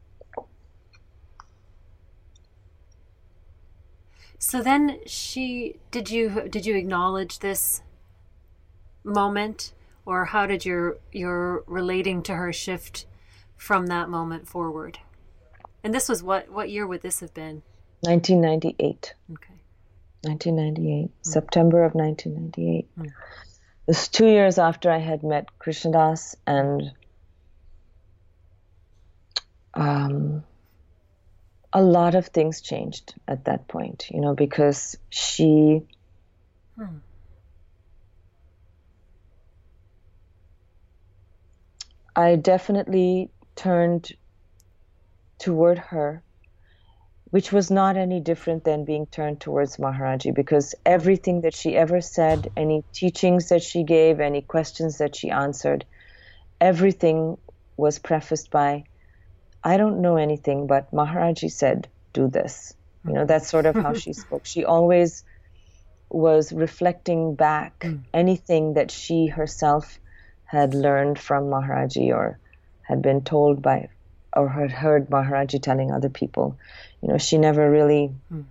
So then she, did you did you acknowledge this moment, or how did your your relating to her shift from that moment forward? And this was what, what year would this have been? nineteen ninety-eight. Okay. nineteen ninety-eight, mm. September of nineteen ninety-eight. Mm. It was two years after I had met Krishnadas, and um, a lot of things changed at that point, you know, because she hmm. I definitely turned toward her, which was not any different than being turned towards Maharaji, because everything that she ever said, any teachings that she gave, any questions that she answered, everything was prefaced by, I don't know anything, but Maharaji said, do this. You know, that's sort of how she spoke. She always was reflecting back mm. anything that she herself had learned from Maharaji or had been told by or had heard Maharaji telling other people. You know, she never really mm.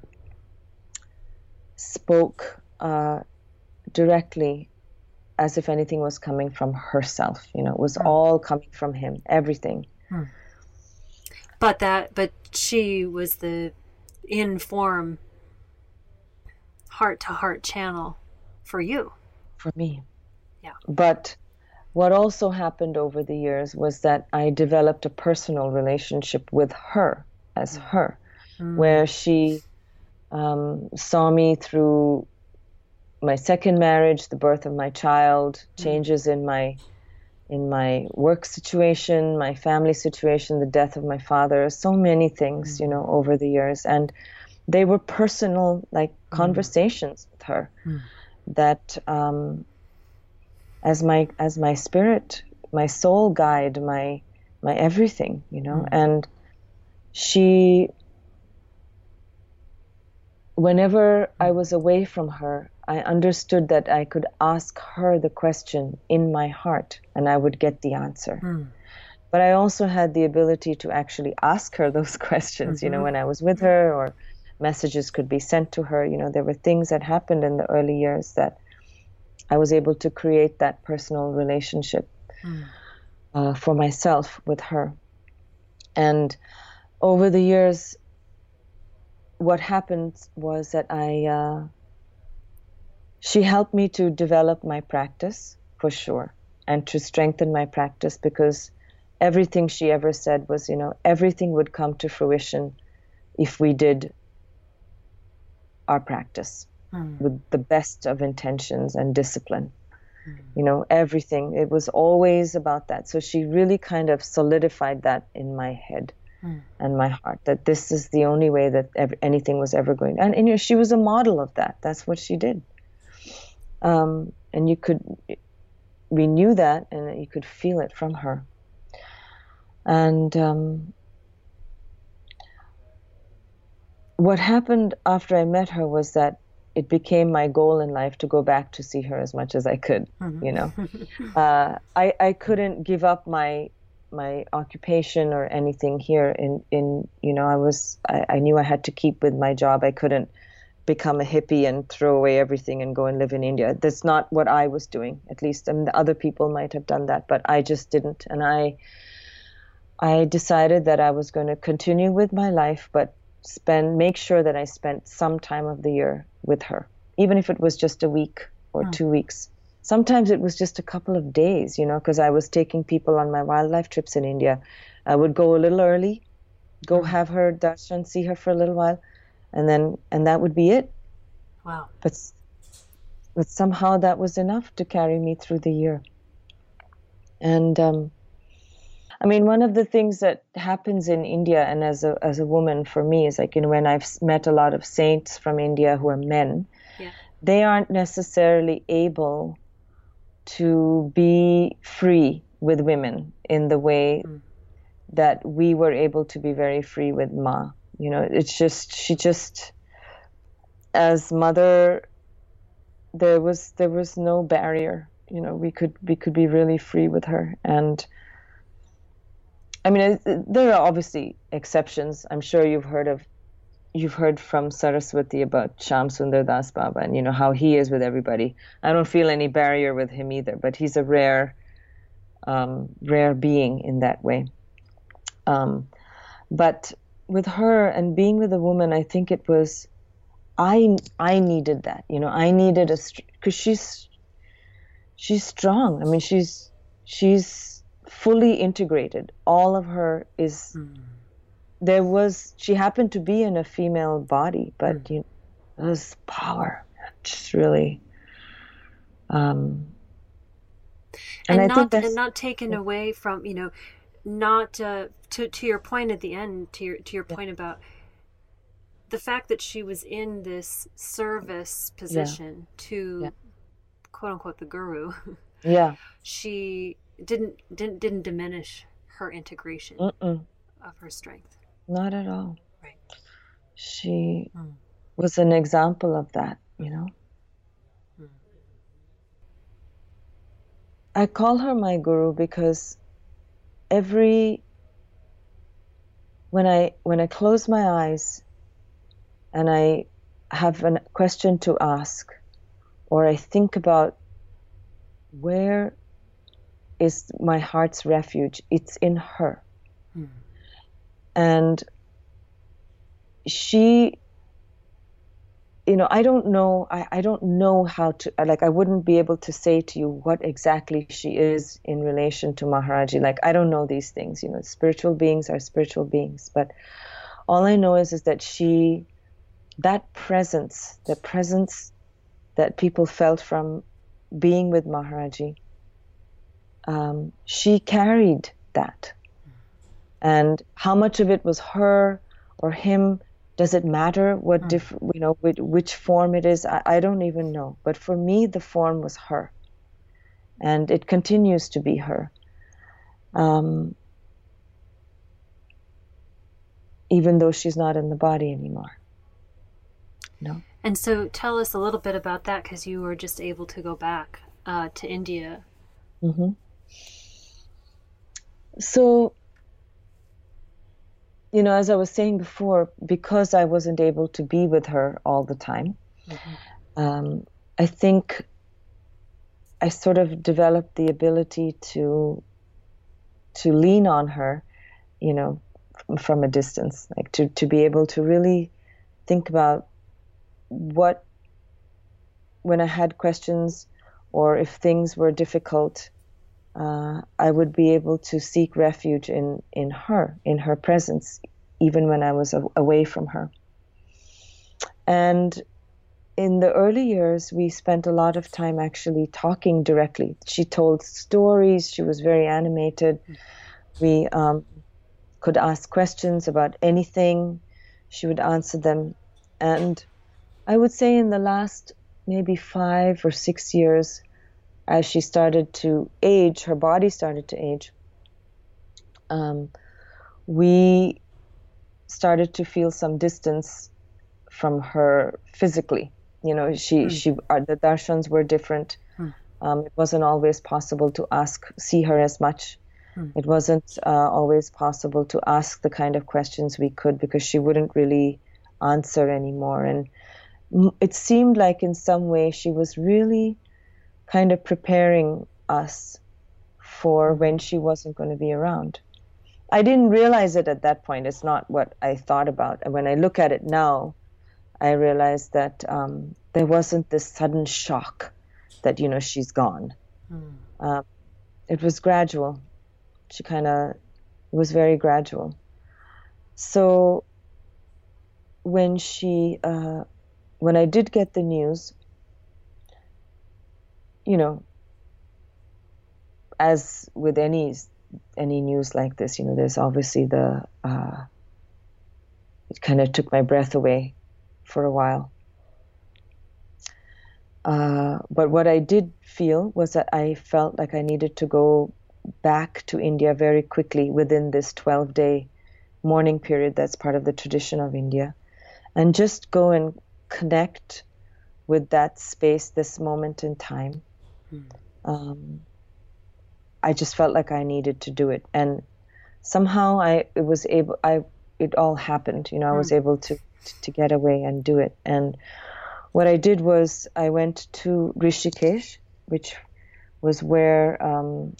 spoke uh, directly as if anything was coming from herself. You know, it was mm. all coming from him, everything. Mm. But that, but she was the in-form, heart-to-heart channel for you. For me. Yeah. But what also happened over the years was that I developed a personal relationship with her as mm. her. mm. where she um, saw me through my second marriage, the birth of my child, changes mm. in my in my work situation, my family situation, the death of my father, so many things, mm. you know, over the years. And they were personal, like, conversations mm. with her mm. that um, as my as my spirit, my soul guide, my my everything, you know. Mm. And she, whenever I was away from her, I understood that I could ask her the question in my heart and I would get the answer. Mm. But I also had the ability to actually ask her those questions, mm-hmm. you know, when I was with her, or messages could be sent to her. You know, there were things that happened in the early years that I was able to create that personal relationship mm. uh, for myself with her. And over the years, what happened was that I... Uh, She helped me to develop my practice, for sure, and to strengthen my practice, because everything she ever said was, you know, everything would come to fruition if we did our practice mm. with the best of intentions and discipline. Mm. You know, everything. It was always about that. So she really kind of solidified that in my head mm. and my heart, that this is the only way that ever, anything was ever going. And, and you know, she was a model of that. That's what she did. Um, and you could, we knew that, and you could feel it from her. And um, what happened after I met her was that it became my goal in life to go back to see her as much as I could. Mm-hmm. You know, uh, I I couldn't give up my my occupation or anything here. In in you know, I was I, I knew I had to keep with my job. I couldn't become a hippie and throw away everything and go and live in India. That's not what I was doing. At least, I mean, the other people might have done that, but I just didn't. And I, I decided that I was going to continue with my life, but spend, make sure that I spent some time of the year with her, even if it was just a week or mm. two weeks. Sometimes it was just a couple of days, you know, because I was taking people on my wildlife trips in India. I would go a little early, go mm. have her darshan, see her for a little while, and then and that would be it. Wow. But but somehow that was enough to carry me through the year. And um, I mean, one of the things that happens in India, and as a as a woman for me, is like, you know, when I've met a lot of saints from India who are men, yeah. they aren't necessarily able to be free with women in the way mm. that we were able to be very free with Ma. You know, it's just, she just, as mother, there was there was no barrier. You know, we could we could be really free with her. And I mean, there are obviously exceptions. I'm sure you've heard of, you've heard from Saraswati about Shyam Sundar Das Baba, and you know how he is with everybody. I don't feel any barrier with him either, but he's a rare, um, rare being in that way. Um, but with her and being with a woman, I think it was, I I needed that. You know, I needed a, because she's she's strong. I mean, she's she's fully integrated. All of her is. Mm. There was, she happened to be in a female body, but mm. you know, there was power, just really. Um, and, and I not, think that's, and not taken away from, you know, not uh, to to your point at the end, to your to your point yeah. about the fact that she was in this service position yeah. to yeah. quote unquote the guru. Yeah, she didn't didn't didn't diminish her integration Mm-mm. of her strength. Not at all. Right. She mm. was an example of that, you know. Mm. I call her my guru because every when I when I close my eyes and I have a question to ask, or I think about where is my heart's refuge, it's in her. Mm. And she, you know, I don't know, I, I don't know how to, like, I wouldn't be able to say to you what exactly she is in relation to Maharaji. Like, I don't know these things, you know, spiritual beings are spiritual beings. But all I know is, is that she, that presence, the presence that people felt from being with Maharaji, um, she carried that. And how much of it was her or him, does it matter what diff- you know, which, which form it is? I, I don't even know. But for me, the form was her. And it continues to be her. Um, even though she's not in the body anymore. No. And so tell us a little bit about that, because you were just able to go back uh, to India. Mm-hmm. So, you know, as I was saying before, because I wasn't able to be with her all the time, mm-hmm. um, I think I sort of developed the ability to to lean on her, you know, from, from a distance, like to, to be able to really think about what, when I had questions or if things were difficult, uh, I would be able to seek refuge in, in her, in her presence, even when I was a- away from her. And in the early years, we spent a lot of time actually talking directly. She told stories. She was very animated. We um, could ask questions about anything. She would answer them. And I would say in the last maybe five or six years, as she started to age, her body started to age, um, we started to feel some distance from her physically. You know, she, mm. she, our, the darshans were different. Mm. Um, it wasn't always possible to ask, see her as much. Mm. It wasn't uh, always possible to ask the kind of questions we could, because she wouldn't really answer anymore. And it seemed like in some way she was really kind of preparing us for when she wasn't going to be around. I didn't realize it at that point. It's not what I thought about. And when I look at it now, I realized that um, there wasn't this sudden shock that, you know, she's gone. Mm. Uh, it was gradual. She kind of, it was very gradual. So when she, uh, when I did get the news, you know, as with any any news like this, you know, there's obviously the, uh, it kind of took my breath away for a while. Uh, but what I did feel was that I felt like I needed to go back to India very quickly within this twelve-day mourning period that's part of the tradition of India, and just go and connect with that space, this moment in time. Mm. Um, I just felt like I needed to do it, and somehow I it was able. I it all happened. You know, I mm. was able to, to to get away and do it. And what I did was I went to Rishikesh, which was where um,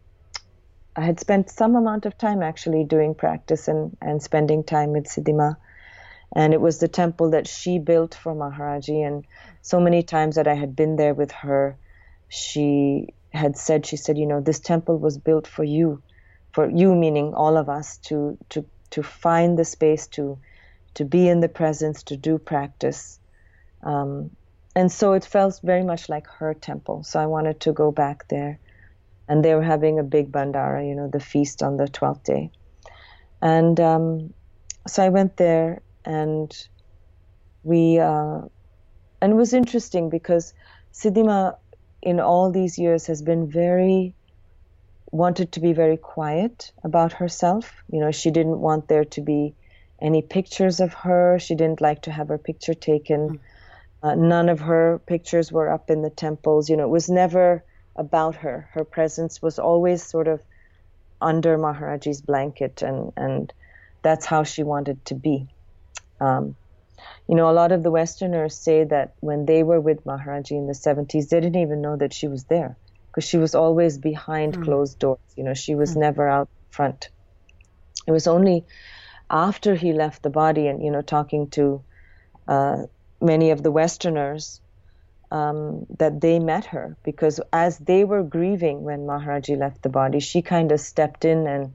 I had spent some amount of time actually doing practice and and spending time with Siddhima. And it was the temple that she built for Maharaji. And so many times that I had been there with her, she had said, she said, you know, this temple was built for you, for you meaning all of us, to to to find the space to to be in the presence, to do practice. Um, and so it felt very much like her temple. So I wanted to go back there. And they were having a big bandara, you know, the feast on the twelfth day. And um, so I went there. And we, uh, and it was interesting because Siddhima in all these years has been very, wanted to be very quiet about herself. You know, she didn't want there to be any pictures of her. She didn't like to have her picture taken. Mm. Uh, none of her pictures were up in the temples. You know, it was never about her. Her presence was always sort of under Maharaji's blanket, and, and that's how she wanted to be. Um, you know, a lot of the Westerners say that when they were with Maharaji in the seventies, they didn't even know that she was there because she was always behind mm. closed doors. You know, she was mm. never out front. It was only after he left the body and, you know, talking to uh, many of the Westerners um, that they met her, because as they were grieving when Maharaji left the body, she kind of stepped in and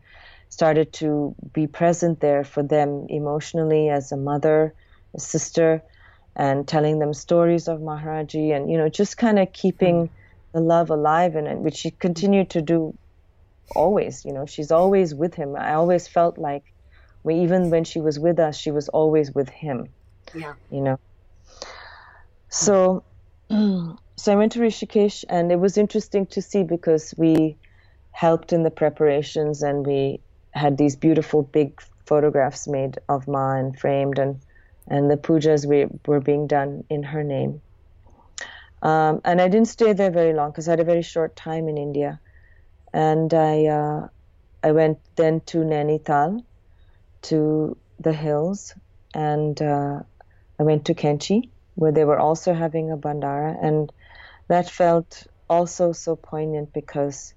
started to be present there for them emotionally as a mother, a sister, and telling them stories of Maharaji, and, you know, just kind of keeping mm. the love alive in it, which she continued to do always. You know, she's always with him. I always felt like we, even when she was with us, she was always with him. Yeah. You know. So, so I went to Rishikesh, and it was interesting to see because we helped in the preparations, and we had these beautiful big photographs made of Ma and framed, and and the pujas we, were being done in her name. Um, and I didn't stay there very long because I had a very short time in India. And I uh, I went then to Nainital, to the hills, and uh, I went to Kenchi, where they were also having a bandara, and that felt also so poignant because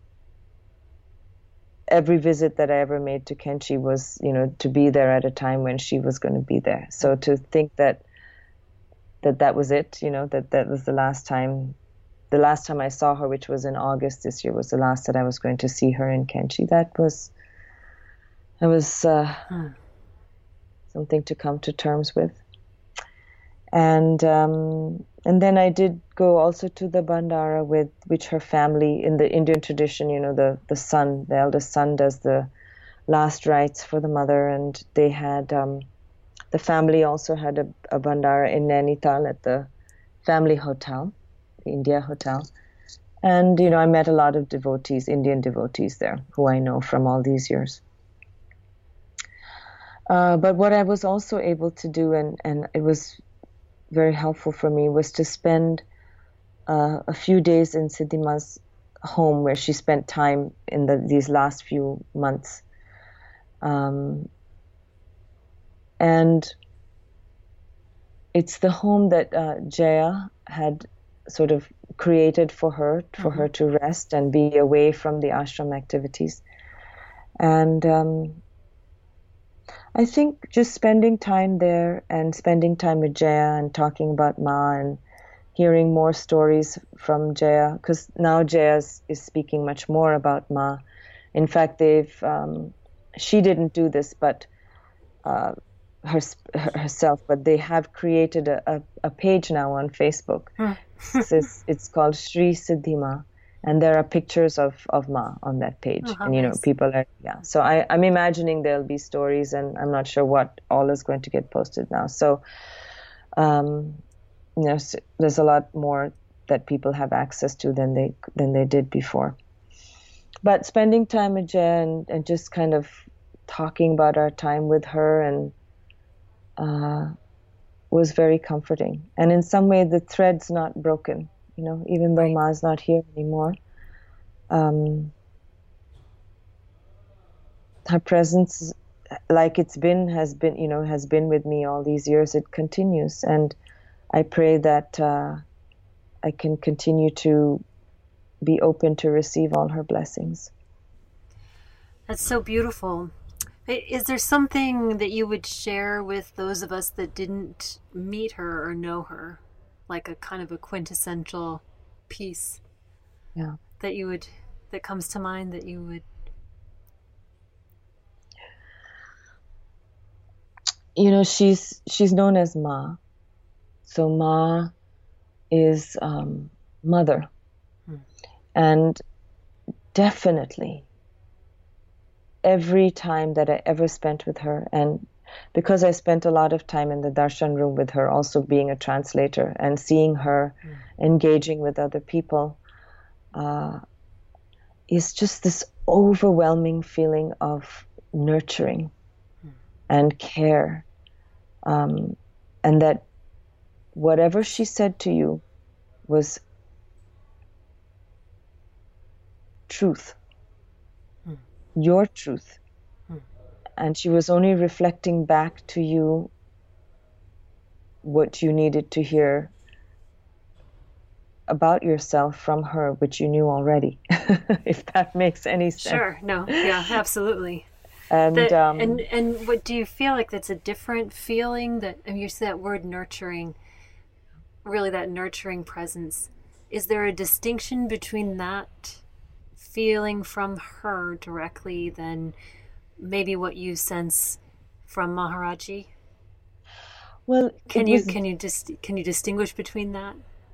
every visit that I ever made to Kenchi was, you know, to be there at a time when she was going to be there. So to think that that that was it, you know, that that was the last time, the last time I saw her, which was in August this year, was the last that I was going to see her in Kenchi. That was, it was uh, hmm. something to come to terms with. And um, and then I did go also to the bandara with which her family, in the Indian tradition, you know, the, the son, the eldest son does the last rites for the mother, and they had, um, the family also had a, a bandara in Nainital at the family hotel, the India Hotel. And, you know, I met a lot of devotees, Indian devotees there, who I know from all these years. Uh, but what I was also able to do, and, and it was very helpful for me, was to spend uh, a few days in Siddhima's home, where she spent time in the, these last few months. Um, and it's the home that uh, Jaya had sort of created for her, for mm-hmm. her to rest and be away from the ashram activities. And um, I think just spending time there and spending time with Jaya and talking about Ma and hearing more stories from Jaya, because now Jaya is, is speaking much more about Ma. In fact, they've um, she didn't do this, but uh, her, herself, but they have created a, a, a page now on Facebook. it's, it's called Shri Siddhima. And there are pictures of, of Ma on that page. Oh, and, you know, nice. people are, yeah. So I, I'm imagining there'll be stories, and I'm not sure what all is going to get posted now. So, um, you know, there's a lot more that people have access to than they than they did before. But spending time with Jaya and, and just kind of talking about our time with her and uh, was very comforting. And in some way, the thread's not broken. You know, even though Right. Ma's not here anymore, um, her presence, like it's been, has been, you know, has been with me all these years. It continues, and I pray that uh, I can continue to be open to receive all her blessings. That's so beautiful. Is there something that you would share with those of us that didn't meet her or know her? Like a kind of a quintessential piece, yeah, that you would, that comes to mind that you would. You know, she's she's known as Ma, so Ma is um, mother, hmm. and definitely every time that I ever spent with her, and because I spent a lot of time in the darshan room with her, also being a translator and seeing her mm. engaging with other people, uh, is just this overwhelming feeling of nurturing mm. and care. Um, and that whatever she said to you was truth, mm. your truth. And she was only reflecting back to you what you needed to hear about yourself from her, which you knew already, if that makes any sense. Sure. No. Yeah, absolutely. And, that, um, and and what do you feel like that's a different feeling? That, I mean, you said that word nurturing, really that nurturing presence. Is there a distinction between that feeling from her directly than maybe what you sense from Maharaji? Well, can it you was, can you just can you distinguish between that?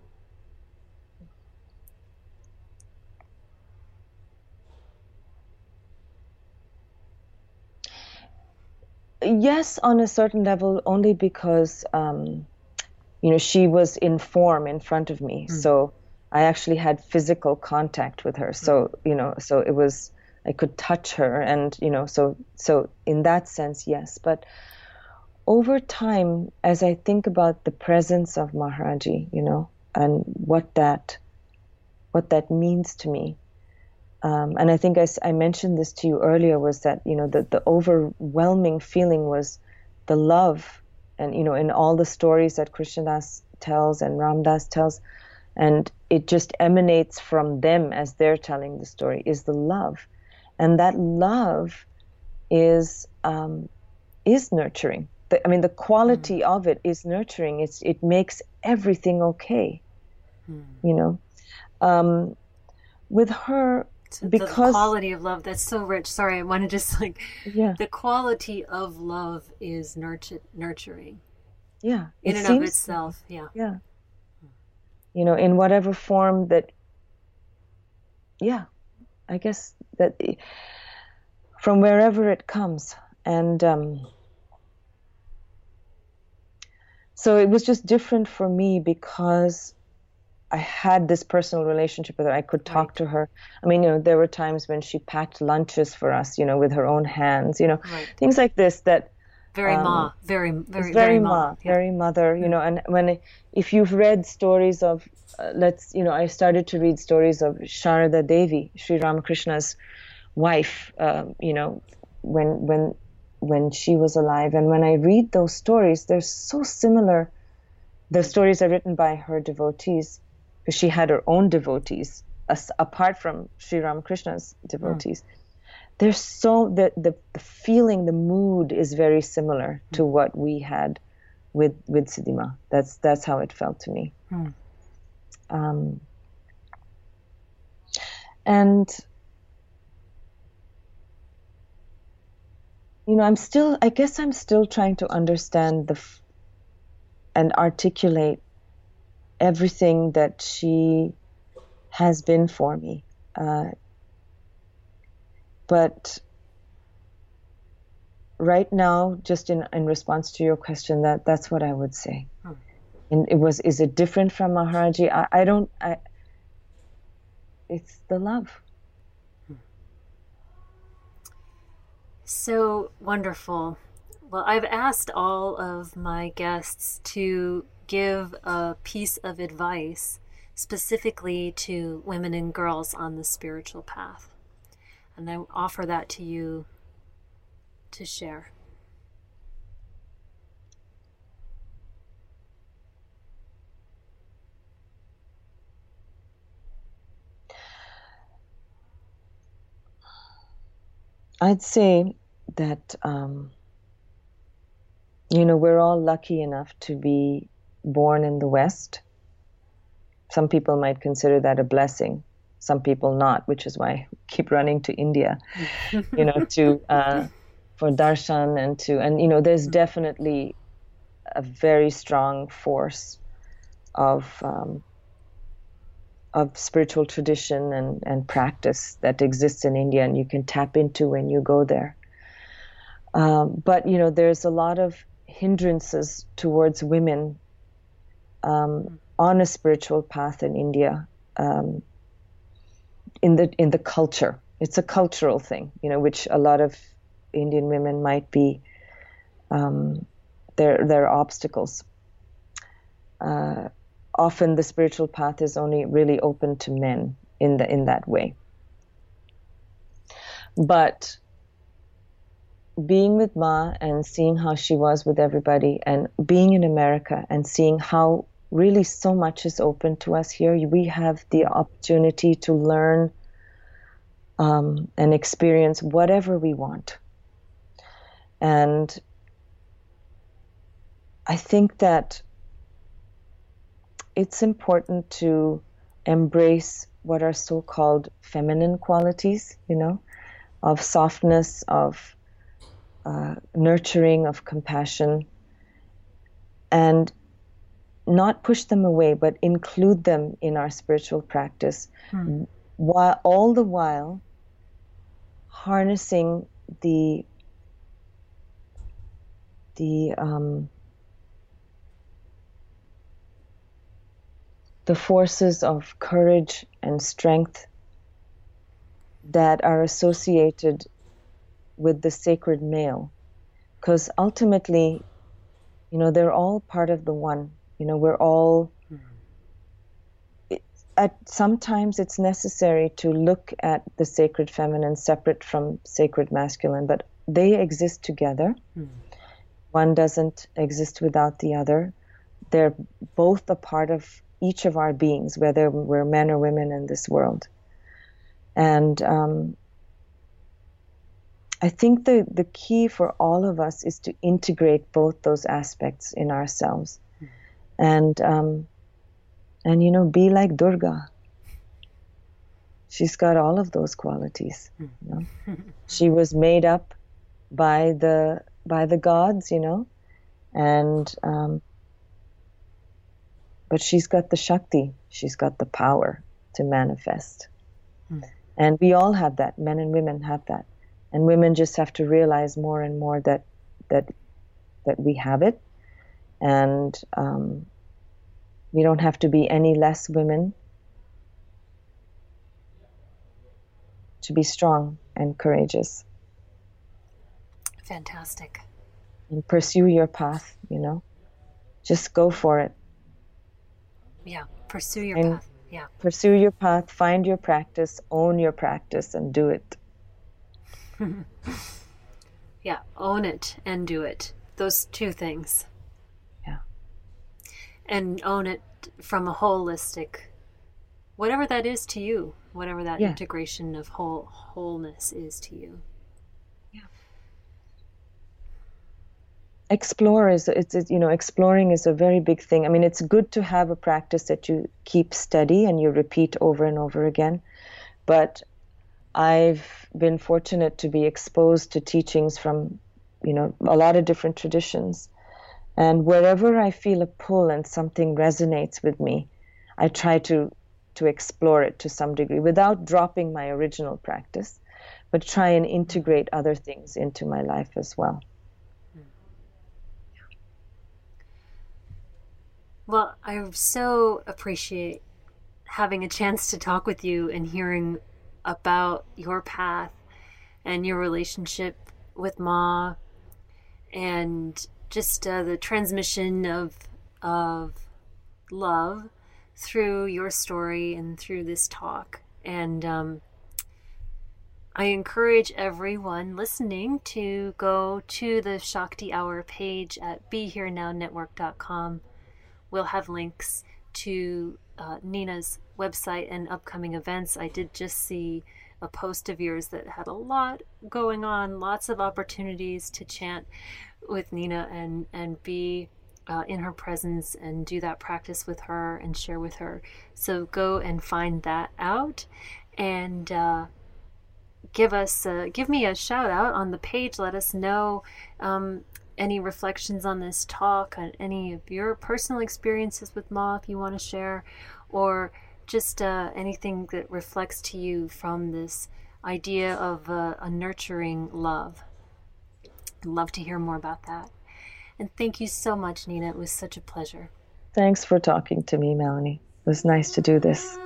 yes, on a certain level, only because um, you know, she was in form in front of me, mm. so I actually had physical contact with her. So mm. you know, so it was, I could touch her, and you know, so so in that sense, yes. But over time, as I think about the presence of Maharaji, you know, and what that what that means to me, um, and I think I, I mentioned this to you earlier, was that, you know, the, the overwhelming feeling was the love, and you know, in all the stories that Krishnadas tells and Ramdas tells, and it just emanates from them as they're telling the story, is the love, and that love is um, is nurturing. The, I mean, the quality mm. of it is nurturing. It's it makes everything okay, mm. you know. Um, with her, so because the quality of love, that's so rich. Sorry, I want to just like, yeah, the quality of love is nurture, nurturing. Yeah, in and of itself. Yeah, yeah. You know, in whatever form that. Yeah, I guess that from wherever it comes, and um, so it was just different for me because I had this personal relationship with her. I could talk right. to her. I mean, you know, there were times when she packed lunches for us, you know, with her own hands, you know, right. things like this that. Very um, ma, very, very, very, very ma, ma. Yeah. very mother, you mm. know, and when, if you've read stories of, uh, let's, you know, I started to read stories of Sharada Devi, Sri Ramakrishna's wife, um, you know, when, when, when she was alive. And when I read those stories, they're so similar. The stories are written by her devotees, because she had her own devotees, as, apart from Sri Ramakrishna's devotees. Mm. There's so, the, the, the feeling, the mood is very similar mm. to what we had with, with Siddhima. That's, that's how it felt to me. Mm. Um, and, you know, I'm still, I guess I'm still trying to understand the, f- and articulate everything that she has been for me. Uh, but right now, just in, in response to your question, that that's what I would say. Hmm. And it was, is it different from Maharaji? I, I don't, I, it's the love. Hmm. So wonderful. Well, I've asked all of my guests to give a piece of advice specifically to women and girls on the spiritual path. And I offer that to you to share. I'd say that, um, you know, we're all lucky enough to be born in the West. Some people might consider that a blessing. Some people not, which is why I keep running to India, you know, to uh, for darshan and to, and you know, there's definitely a very strong force of um, of spiritual tradition and, and practice that exists in India, and you can tap into when you go there. Um, but you know, there's a lot of hindrances towards women um, on a spiritual path in India. Um, in the in the culture, it's a cultural thing, you know, which a lot of Indian women might be. Um, there there are obstacles. Uh, often the spiritual path is only really open to men in the in that way. But being with Ma and seeing how she was with everybody, and being in America and seeing how really so much is open to us here, we have the opportunity to learn um, and experience whatever we want. And I think that it's important to embrace what are so-called feminine qualities, you know, of softness, of uh, nurturing, of compassion, and not push them away, but include them in our spiritual practice, hmm. while all the while harnessing the the um, the forces of courage and strength that are associated with the sacred male, because ultimately, you know, they're all part of the one. You know, we're all, it, at sometimes it's necessary to look at the sacred feminine separate from sacred masculine, but they exist together. Mm. One doesn't exist without the other. They're both a part of each of our beings, whether we're men or women in this world. And um, I think the, the key for all of us is to integrate both those aspects in ourselves. And, um, and you know, be like Durga. She's got all of those qualities. You know? She was made up by the by the gods, you know, and um, but she's got the Shakti. She's got the power to manifest. Mm. And we all have that. Men and women have that. And women just have to realize more and more that that that we have it. And um, we don't have to be any less women to be strong and courageous. Fantastic. And pursue your path, you know. Just go for it. Yeah, pursue your and path. Yeah. Pursue your path, find your practice, own your practice, and do it. Yeah, own it and do it. Those two things. Yeah. And own it from a holistic, whatever that is to you, whatever that yeah. integration of whole wholeness is to you. Yeah. Explore is it's, it's you know exploring is a very big thing. I mean, it's good to have a practice that you keep steady and you repeat over and over again, but I've been fortunate to be exposed to teachings from, you know, a lot of different traditions. And wherever I feel a pull and something resonates with me, I try to, to explore it to some degree without dropping my original practice, but try and integrate other things into my life as well. Well, I so appreciate having a chance to talk with you and hearing about your path and your relationship with Ma, and just uh, the transmission of of love through your story and through this talk. And um, I encourage everyone listening to go to the Shakti Hour page at be here now network dot com. We'll have links to uh, Nina's website and upcoming events. I did just see a post of yours that had a lot going on, lots of opportunities to chant with Nina and, and be uh, in her presence and do that practice with her and share with her. So go and find that out and uh, give us, uh, give me a shout out on the page. Let us know um, any reflections on this talk, on any of your personal experiences with Ma if you want to share, or just uh, anything that reflects to you from this idea of uh, a nurturing love. I'd love to hear more about that. And thank you so much, Nina. It was such a pleasure. Thanks for talking to me, Melanie. It was nice to do this.